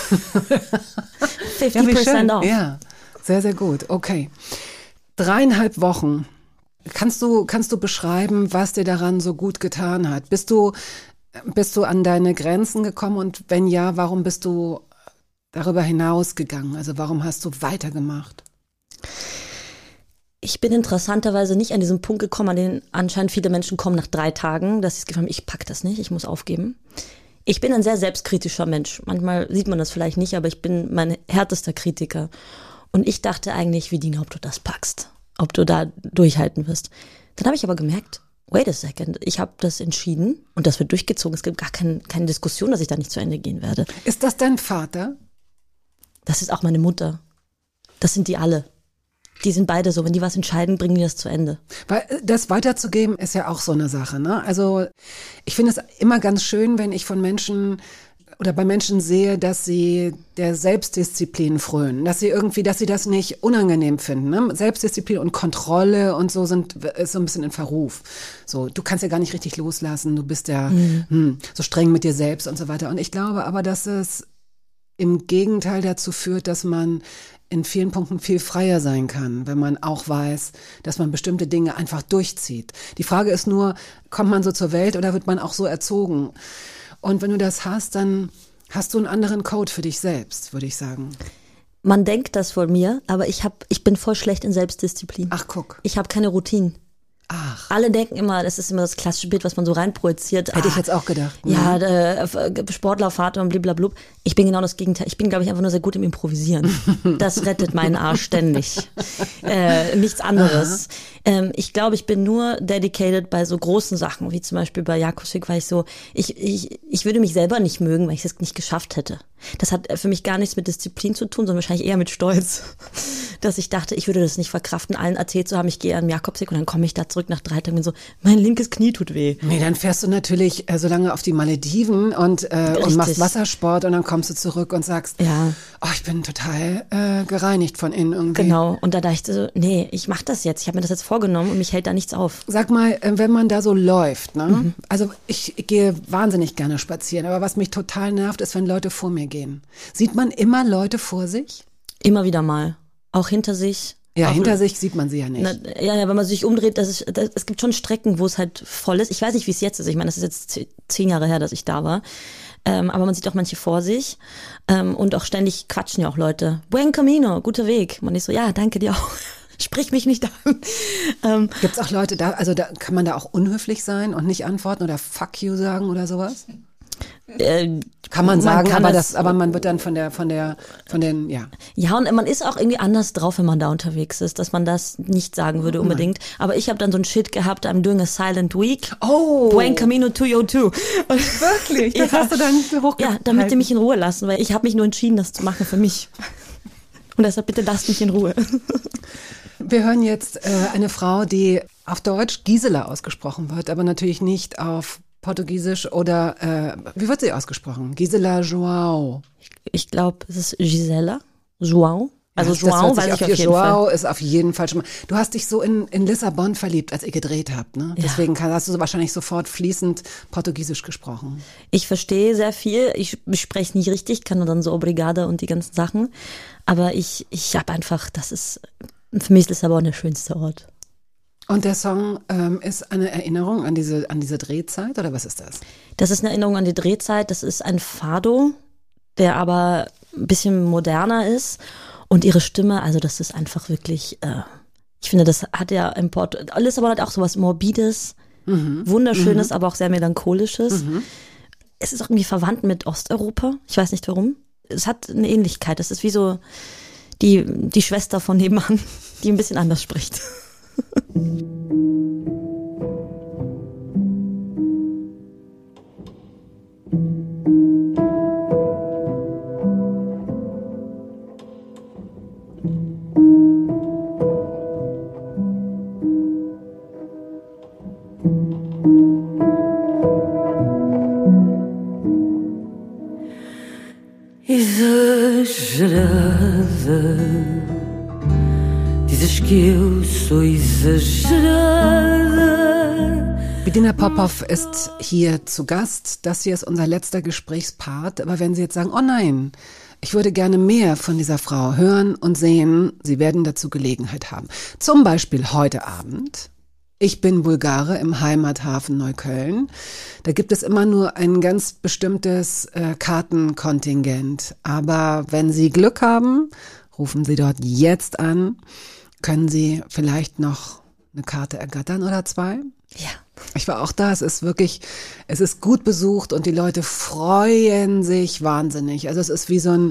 50% off. Ja, sehr, sehr gut. Okay. 3,5 Wochen. Kannst du beschreiben, was dir daran so gut getan hat? Bist du an deine Grenzen gekommen und wenn ja, warum bist du darüber hinausgegangen? Also warum hast du weitergemacht? Ich bin interessanterweise nicht an diesen Punkt gekommen, an den anscheinend viele Menschen kommen nach 3 Tagen, dass sie das Gefühl haben, ich pack das nicht, ich muss aufgeben. Ich bin ein sehr selbstkritischer Mensch. Manchmal sieht man das vielleicht nicht, aber ich bin mein härtester Kritiker. Und ich dachte eigentlich, Vidina, ob du das packst, ob du da durchhalten wirst. Dann habe ich aber gemerkt, wait a second, ich habe das entschieden und das wird durchgezogen. Es gibt gar keine Diskussion, dass ich da nicht zu Ende gehen werde. Ist das dein Vater? Das ist auch meine Mutter. Das sind die alle. Die sind beide so, wenn die was entscheiden, bringen die das zu Ende. Weil das weiterzugeben ist ja auch so eine Sache, ne? Also ich finde es immer ganz schön, wenn ich von Menschen oder bei Menschen sehe, dass sie der Selbstdisziplin frönen, dass sie das nicht unangenehm finden, ne? Selbstdisziplin und Kontrolle und so ist so ein bisschen in Verruf. So, du kannst ja gar nicht richtig loslassen, du bist ja so streng mit dir selbst und so weiter. Und ich glaube aber, dass es im Gegenteil dazu führt, dass man in vielen Punkten viel freier sein kann, wenn man auch weiß, dass man bestimmte Dinge einfach durchzieht. Die Frage ist nur, kommt man so zur Welt oder wird man auch so erzogen? Und wenn du das hast, dann hast du einen anderen Code für dich selbst, würde ich sagen. Man denkt das von mir, aber ich bin voll schlecht in Selbstdisziplin. Ach, guck. Ich habe keine Routinen. Ach. Alle denken immer, das ist immer das klassische Bild, was man so reinprojiziert. Hätte ich jetzt auch gedacht. Ja, Sportlervater und blablabla. Ich bin genau das Gegenteil. Ich bin, glaube ich, einfach nur sehr gut im Improvisieren. Das rettet meinen Arsch ständig. Nichts anderes. Ich glaube, ich bin nur dedicated bei so großen Sachen, wie zum Beispiel bei Jakobsweg, weil ich würde mich selber nicht mögen, weil ich es nicht geschafft hätte. Das hat für mich gar nichts mit Disziplin zu tun, sondern wahrscheinlich eher mit Stolz. Dass ich dachte, ich würde das nicht verkraften, allen erzählt zu haben, ich gehe an Jakobsweg und dann komme ich da zurück nach 3 Tagen und so, mein linkes Knie tut weh. Nee, dann fährst du natürlich so lange auf die Malediven und machst Wassersport und dann kommst du zurück und sagst, ja, oh, ich bin total gereinigt von innen irgendwie. Genau, und da dachte ich so, nee, ich mache das jetzt, ich habe mir das jetzt vorgenommen und mich hält da nichts auf. Sag mal, wenn man da so läuft, ne? Also ich gehe wahnsinnig gerne spazieren, aber was mich total nervt, ist, wenn Leute vor mir gehen. Sieht man immer Leute vor sich? Immer wieder mal. auch hinter sich. Ja, Auch- hinter sich sieht man sie ja nicht. Ja, wenn man sich umdreht, es gibt schon Strecken, wo es halt voll ist. Ich weiß nicht, wie es jetzt ist. Ich meine, das ist jetzt 10 Jahre her, dass ich da war. Aber man sieht auch manche vor sich. Und auch ständig quatschen ja auch Leute. Buen Camino, guter Weg. Man ist so, ja, danke dir auch. Sprich mich nicht an. Gibt's auch Leute da, also da kann man da auch unhöflich sein und nicht antworten oder fuck you sagen oder sowas? Kann man sagen, aber man wird dann von den, ja. Ja, und man ist auch irgendwie anders drauf, wenn man da unterwegs ist, dass man das nicht sagen würde unbedingt. Aber ich habe dann so ein Shit gehabt, I'm doing a silent week. Oh. Buen Camino 202. Und Wirklich? Das hast du dann hochgehalten? Ja, damit die mich in Ruhe lassen, weil ich habe mich nur entschieden, das zu machen für mich. Und deshalb bitte lasst mich in Ruhe. Wir hören jetzt eine Frau, die auf Deutsch Gisela ausgesprochen wird, aber natürlich nicht auf Portugiesisch oder, wie wird sie ausgesprochen? Gisela João. Ich glaube, es ist Gisela João. Also Ja, João weiß ich auf jeden Fall. João ist auf jeden Fall schon mal. Du hast dich so in Lissabon verliebt, als ihr gedreht habt, ne? Ja. Deswegen hast du wahrscheinlich sofort fließend Portugiesisch gesprochen. Ich verstehe sehr viel. Ich spreche es nicht richtig, kann nur dann so Obrigada und die ganzen Sachen. Aber ich habe einfach, für mich ist Lissabon der schönste Ort. Und der Song ist eine Erinnerung an diese Drehzeit oder was ist das? Das ist eine Erinnerung an die Drehzeit. Das ist ein Fado, der aber ein bisschen moderner ist. Und ihre Stimme, also das ist einfach wirklich, ich finde, das hat ja im Lissabon hat auch sowas Morbides, Wunderschönes, aber auch sehr Melancholisches. Es ist auch irgendwie verwandt mit Osteuropa. Ich weiß nicht warum. Es hat eine Ähnlichkeit. Das ist wie so die Schwester von nebenan, die ein bisschen anders spricht. Exagerada, dizes que eu sou exagerada. Bettina Popov ist hier zu Gast. Das hier ist unser letzter Gesprächspart. Aber wenn Sie jetzt sagen, oh nein, ich würde gerne mehr von dieser Frau hören und sehen, Sie werden dazu Gelegenheit haben. Zum Beispiel heute Abend. Ich bin Bulgare im Heimathafen Neukölln. Da gibt es immer nur ein ganz bestimmtes Kartenkontingent. Aber wenn Sie Glück haben, rufen Sie dort jetzt an. Können Sie vielleicht noch eine Karte ergattern oder 2? Ja. Ich war auch da, es ist gut besucht und die Leute freuen sich wahnsinnig. Also es ist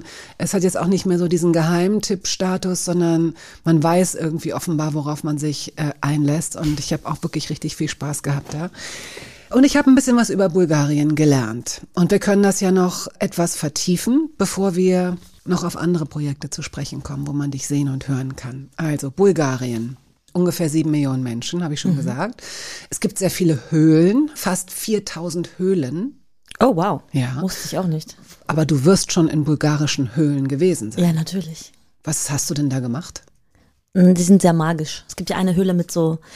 es hat jetzt auch nicht mehr so diesen Geheimtipp-Status, sondern man weiß irgendwie offenbar, worauf man sich einlässt und ich habe auch wirklich richtig viel Spaß gehabt da. Und ich habe ein bisschen was über Bulgarien gelernt und wir können das ja noch etwas vertiefen, bevor wir noch auf andere Projekte zu sprechen kommen, wo man dich sehen und hören kann. Also Bulgarien. Ungefähr 7 Millionen Menschen, habe ich schon gesagt. Es gibt sehr viele Höhlen, fast 4000 Höhlen. Oh, wow. Ja. Wusste ich auch nicht. Aber du wirst schon in bulgarischen Höhlen gewesen sein. Ja, natürlich. Was hast du denn da gemacht? Die sind sehr magisch. Es gibt ja eine Höhle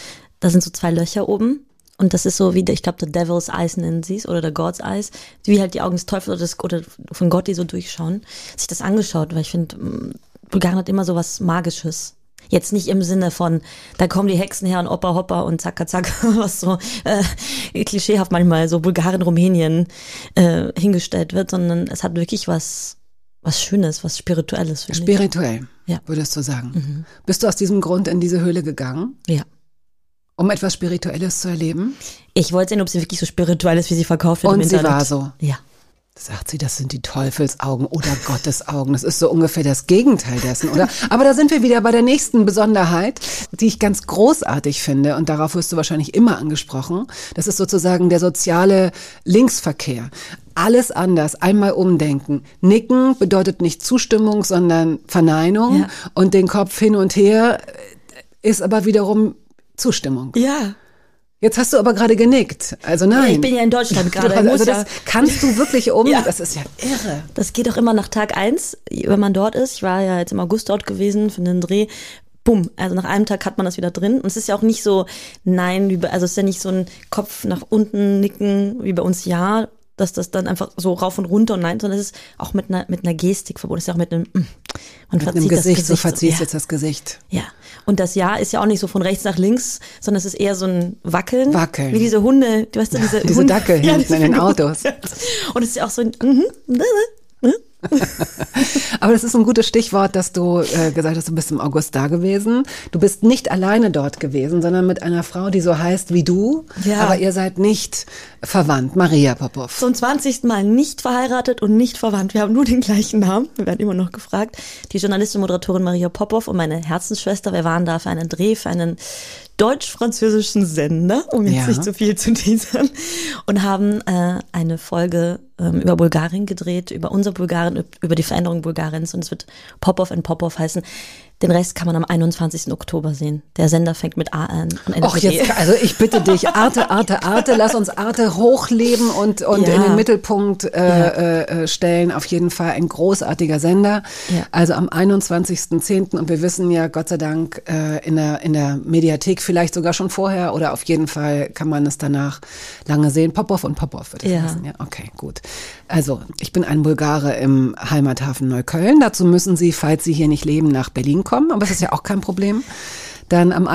da sind so 2 Löcher oben. Und das ist so wie, ich glaube, The Devil's Eyes nennen sie es, oder The God's Eyes. Wie halt die Augen des Teufels oder von Gott, die so durchschauen. Sich das angeschaut, weil ich finde, Bulgarien hat immer so was Magisches. Jetzt nicht im Sinne von, da kommen die Hexen her und Opa Hoppa und Zacka Zacka, was so klischeehaft manchmal so Bulgarien, Rumänien hingestellt wird, sondern es hat wirklich was Schönes, was Spirituelles. Spirituell, ja. Würdest du sagen. Bist du aus diesem Grund in diese Höhle gegangen? Ja. Um etwas Spirituelles zu erleben? Ich wollte sehen, ob sie wirklich so spirituell ist, wie sie verkauft wird im Und sie Internet. war so? Ja. Sagt sie, das sind die Teufelsaugen oder Gottes Augen. Das ist so ungefähr das Gegenteil dessen, oder? Aber da sind wir wieder bei der nächsten Besonderheit, die ich ganz großartig finde. Und darauf wirst du wahrscheinlich immer angesprochen. Das ist sozusagen der soziale Linksverkehr. Alles anders, einmal umdenken. Nicken bedeutet nicht Zustimmung, sondern Verneinung. Ja. Und den Kopf hin und her ist aber wiederum Zustimmung. Ja. Jetzt hast du aber gerade genickt. Also nein. Ich bin ja in Deutschland gerade. Also das kannst du wirklich Ja. Das ist ja irre. Das geht doch immer nach Tag 1, wenn man dort ist. Ich war ja jetzt im August dort gewesen für den Dreh. Bumm, also nach einem Tag hat man das wieder drin. Und es ist ja auch nicht so, also es ist ja nicht so ein Kopf nach unten nicken wie bei uns, ja. dass das dann einfach so rauf und runter und nein, sondern es ist auch mit einer Gestik verbunden. Es ist ja auch mit einem, mit einem Gesicht, so verziehst jetzt das Gesicht. Ja, und das Ja ist ja auch nicht so von rechts nach links, sondern es ist eher so ein Wackeln. Wackeln. Wie diese Hunde, weißt du, diese Hunde, Dackel hinten in den Autos. Und es ist ja auch so ein Aber das ist ein gutes Stichwort, dass du gesagt hast, du bist im August da gewesen. Du bist nicht alleine dort gewesen, sondern mit einer Frau, die so heißt wie du, aber ihr seid nicht verwandt, Maria Popov. Zum 20. Mal nicht verheiratet und nicht verwandt. Wir haben nur den gleichen Namen, wir werden immer noch gefragt. Die Journalistin und Moderatorin Maria Popov und meine Herzensschwester, wir waren da für einen Dreh, für einen deutsch-französischen Sender, um jetzt nicht zu viel zu teasern, und haben eine Folge über Bulgarien gedreht, über unser Bulgarien, über die Veränderung Bulgariens, und es wird Popov and Popov heißen. Den Rest kann man am 21. Oktober sehen. Der Sender fängt mit A an und endet mit E. Also ich bitte dich, Arte, lass uns Arte hochleben und in den Mittelpunkt stellen. Auf jeden Fall ein großartiger Sender. Ja. Also am 21.10. und wir wissen ja, Gott sei Dank, in der Mediathek vielleicht sogar schon vorher oder auf jeden Fall kann man es danach lange sehen. Popov und Popov wird es heißen. Ja, okay, gut. Also ich bin ein Bulgare im Heimathafen Neukölln. Dazu müssen Sie, falls Sie hier nicht leben, nach Berlin kommen, aber es ist ja auch kein Problem. Dann am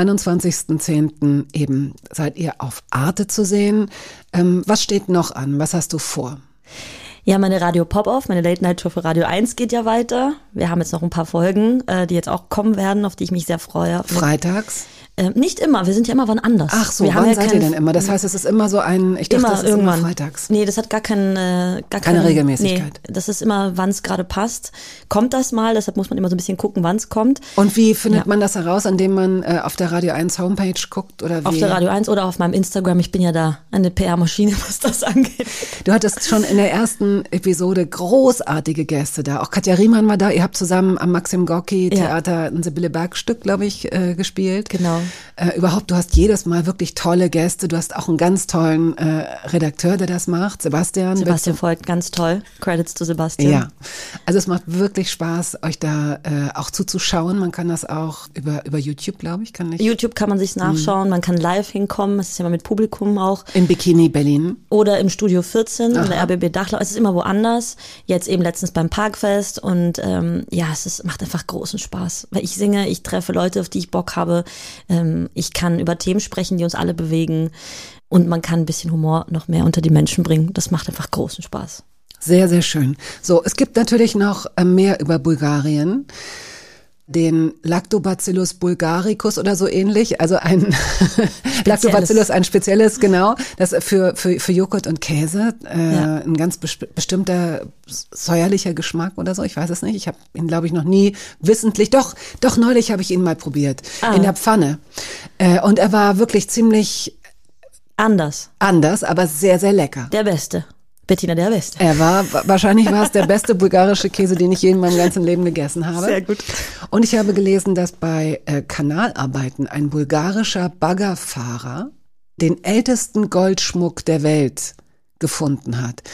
21.10. eben seid ihr auf Arte zu sehen. Was steht noch an? Was hast du vor? Ja, meine Radio Popov, meine Late-Night-Show für Radio 1 geht ja weiter. Wir haben jetzt noch ein paar Folgen, die jetzt auch kommen werden, auf die ich mich sehr freue. Freitags? Nicht immer, wir sind ja immer wann anders. Ach so, wir wann haben seid ihr denn immer? Das heißt, es ist immer so ich dachte, das ist irgendwann immer freitags. Nee, das hat keine Regelmäßigkeit. Nee, das ist immer, wann es gerade passt. Kommt das mal, deshalb muss man immer so ein bisschen gucken, wann es kommt. Und wie findet man das heraus, indem man auf der Radio 1 Homepage guckt? Oder wie? Auf der Radio 1 oder auf meinem Instagram. Ich bin ja da eine PR-Maschine, was das angeht. Du hattest schon in der ersten Episode großartige Gäste da. Auch Katja Riemann war da. Ihr habt zusammen am Maxim Gorki Theater ein Sibylle Berg-Stück, glaube ich, gespielt. Genau. Überhaupt, du hast jedes Mal wirklich tolle Gäste. Du hast auch einen ganz tollen Redakteur, der das macht, Sebastian Folgt, ganz toll. Credits to Sebastian. Ja, also es macht wirklich Spaß, euch da auch zuzuschauen. Man kann das auch über YouTube, glaube ich. YouTube kann man sich nachschauen, man kann live hinkommen. Es ist ja immer mit Publikum auch. Im Bikini Berlin. Oder im Studio 14 in der RBB Dachlau. Es ist immer woanders. Jetzt eben letztens beim Parkfest und macht einfach großen Spaß. Weil ich singe, ich treffe Leute, auf die ich Bock habe. Ich kann über Themen sprechen, die uns alle bewegen. Und man kann ein bisschen Humor noch mehr unter die Menschen bringen. Das macht einfach großen Spaß. Sehr, sehr schön. So, es gibt natürlich noch mehr über Bulgarien. Den Lactobacillus bulgaricus oder so ähnlich, also ein Lactobacillus, ein spezielles, genau, das für Joghurt und Käse, ein ganz bestimmter säuerlicher Geschmack oder so, ich weiß es nicht, ich habe ihn, glaube ich, noch nie wissentlich, doch neulich habe ich ihn mal probiert, in der Pfanne, und er war wirklich ziemlich anders, aber sehr, sehr lecker. Der Beste. Bettina, der Beste. Wahrscheinlich war es der beste bulgarische Käse, den ich je in meinem ganzen Leben gegessen habe. Sehr gut. Und ich habe gelesen, dass bei Kanalarbeiten ein bulgarischer Baggerfahrer den ältesten Goldschmuck der Welt gefunden hat.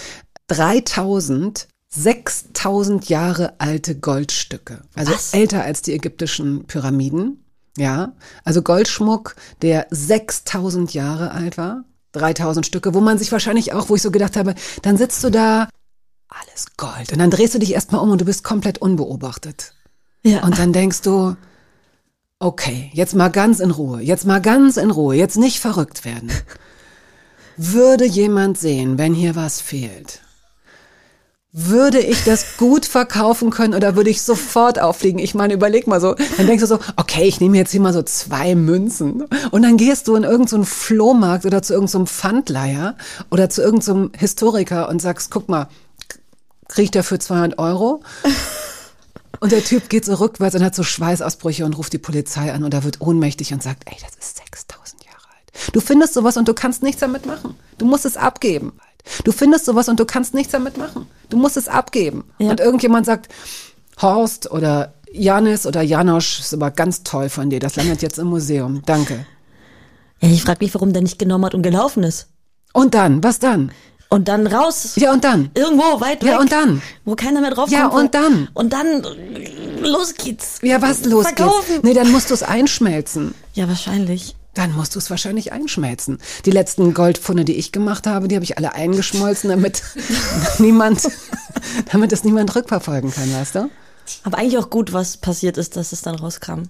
6.000 Jahre alte Goldstücke. Also älter als die ägyptischen Pyramiden. Ja, also Goldschmuck, der 6.000 Jahre alt war. 3.000 Stücke, wo man sich wahrscheinlich auch, wo ich so gedacht habe, dann sitzt du da, alles Gold. Und dann drehst du dich erstmal um und du bist komplett unbeobachtet. Ja. Und dann denkst du, okay, jetzt mal ganz in Ruhe, jetzt nicht verrückt werden. Würde jemand sehen, wenn hier was fehlt? Würde ich das gut verkaufen können oder würde ich sofort auffliegen? Ich meine, überleg mal so, dann denkst du so, okay, ich nehme jetzt hier mal so 2 Münzen und dann gehst du in irgendeinen Flohmarkt oder zu irgendeinem Pfandleiher oder zu irgendeinem Historiker und sagst, guck mal, krieg ich dafür 200 €? Und der Typ geht so rückwärts und hat so Schweißausbrüche und ruft die Polizei an oder wird ohnmächtig und sagt, ey, das ist 6.000 Jahre alt. Du findest sowas und du kannst nichts damit machen. Du musst es abgeben. Du findest sowas und du kannst nichts damit machen. Du musst es abgeben. Ja. Und irgendjemand sagt, Horst oder Janis oder Janosch, ist aber ganz toll von dir. Das landet jetzt im Museum. Danke. Ja, ich frage mich, warum der nicht genommen hat und gelaufen ist. Und dann? Was dann? Und dann raus. Ja, und dann? Irgendwo weit weg. Ja, und dann? Wo keiner mehr drauf kommt. Ja, und dann? Und dann, los geht's. Ja, was los Verkaufen. geht's? Nee, dann musst du es einschmelzen. Ja, wahrscheinlich. Dann musst du es wahrscheinlich einschmelzen. Die letzten Goldfunde, die ich gemacht habe, die habe ich alle eingeschmolzen, damit es niemand rückverfolgen kann, weißt du? Aber eigentlich auch gut, was passiert ist, dass es dann rauskam.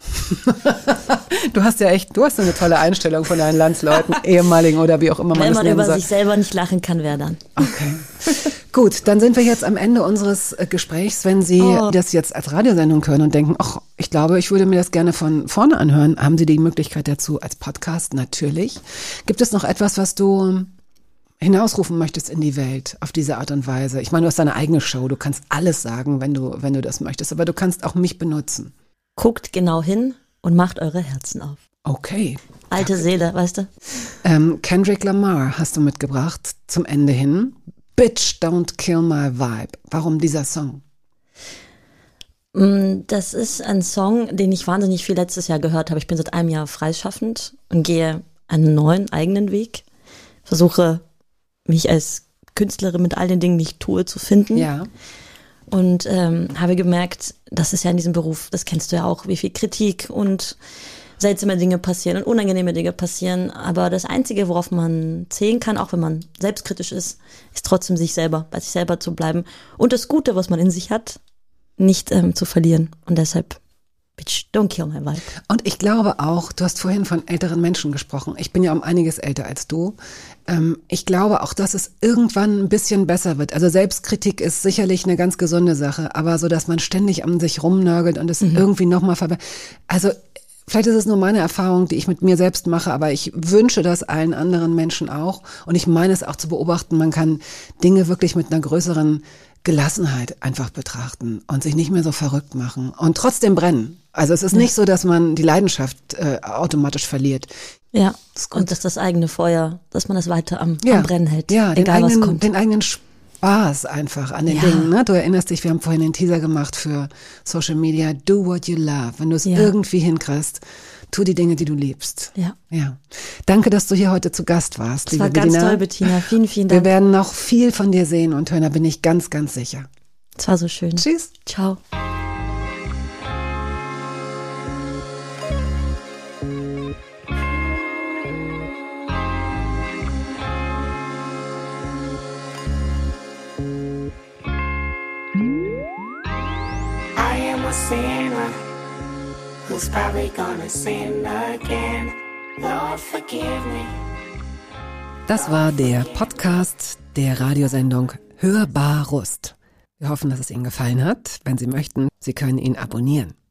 Du hast so eine tolle Einstellung von deinen Landsleuten, ehemaligen oder wie auch immer man Wenn es man nennen über soll. sich selber nicht lachen kann, wer dann? Okay. Gut, dann sind wir jetzt am Ende unseres Gesprächs. Wenn Sie das jetzt als Radiosendung hören und denken, ach, ich glaube, ich würde mir das gerne von vorne anhören, haben Sie die Möglichkeit dazu als Podcast? Natürlich. Gibt es noch etwas, was du hinausrufen möchtest in die Welt auf diese Art und Weise? Ich meine, du hast deine eigene Show, du kannst alles sagen, wenn du das möchtest, aber du kannst auch mich benutzen. Guckt genau hin und macht eure Herzen auf. Okay. Alte Seele, weißt du? Kendrick Lamar hast du mitgebracht zum Ende hin. Bitch, don't kill my vibe. Warum dieser Song? Das ist ein Song, den ich wahnsinnig viel letztes Jahr gehört habe. Ich bin seit einem Jahr freischaffend und gehe einen neuen eigenen Weg. Versuche, mich als Künstlerin mit all den Dingen, die ich tue, zu finden. Ja. Und habe gemerkt, das ist ja in diesem Beruf, das kennst du ja auch, wie viel Kritik und seltsame Dinge passieren und unangenehme Dinge passieren. Aber das Einzige, worauf man zählen kann, auch wenn man selbstkritisch ist, ist trotzdem bei sich selber zu bleiben. Und das Gute, was man in sich hat, nicht zu verlieren. Und deshalb, bitch, don't kill my vibe. Und ich glaube auch, du hast vorhin von älteren Menschen gesprochen. Ich bin ja um einiges älter als du. Ich glaube auch, dass es irgendwann ein bisschen besser wird. Also Selbstkritik ist sicherlich eine ganz gesunde Sache, aber so, dass man ständig an sich rumnörgelt und es irgendwie nochmal Also vielleicht ist es nur meine Erfahrung, die ich mit mir selbst mache, aber ich wünsche das allen anderen Menschen auch. Und ich meine es auch zu beobachten, man kann Dinge wirklich mit einer größeren Gelassenheit einfach betrachten und sich nicht mehr so verrückt machen und trotzdem brennen. Also es ist nicht so, dass man die Leidenschaft automatisch verliert. Ja, und dass das eigene Feuer, dass man das weiter am Brennen hält, ja, egal was kommt. Den eigenen Spaß einfach an den Dingen. Ne? Du erinnerst dich, wir haben vorhin den Teaser gemacht für Social Media. Do what you love. Wenn du es irgendwie hinkriegst, tu die Dinge, die du liebst. Ja. Danke, dass du hier heute zu Gast warst, liebe Bettina. Das war ganz toll, Bettina. Vielen, vielen Dank. Wir werden noch viel von dir sehen und hören, da bin ich ganz, ganz sicher. Es war so schön. Tschüss. Ciao. Sinner who's probably gonna sin again. Lord, forgive me. Das war der Podcast der Radiosendung Hörbar Rust. Wir hoffen, dass es Ihnen gefallen hat. Wenn Sie möchten, Sie können ihn abonnieren.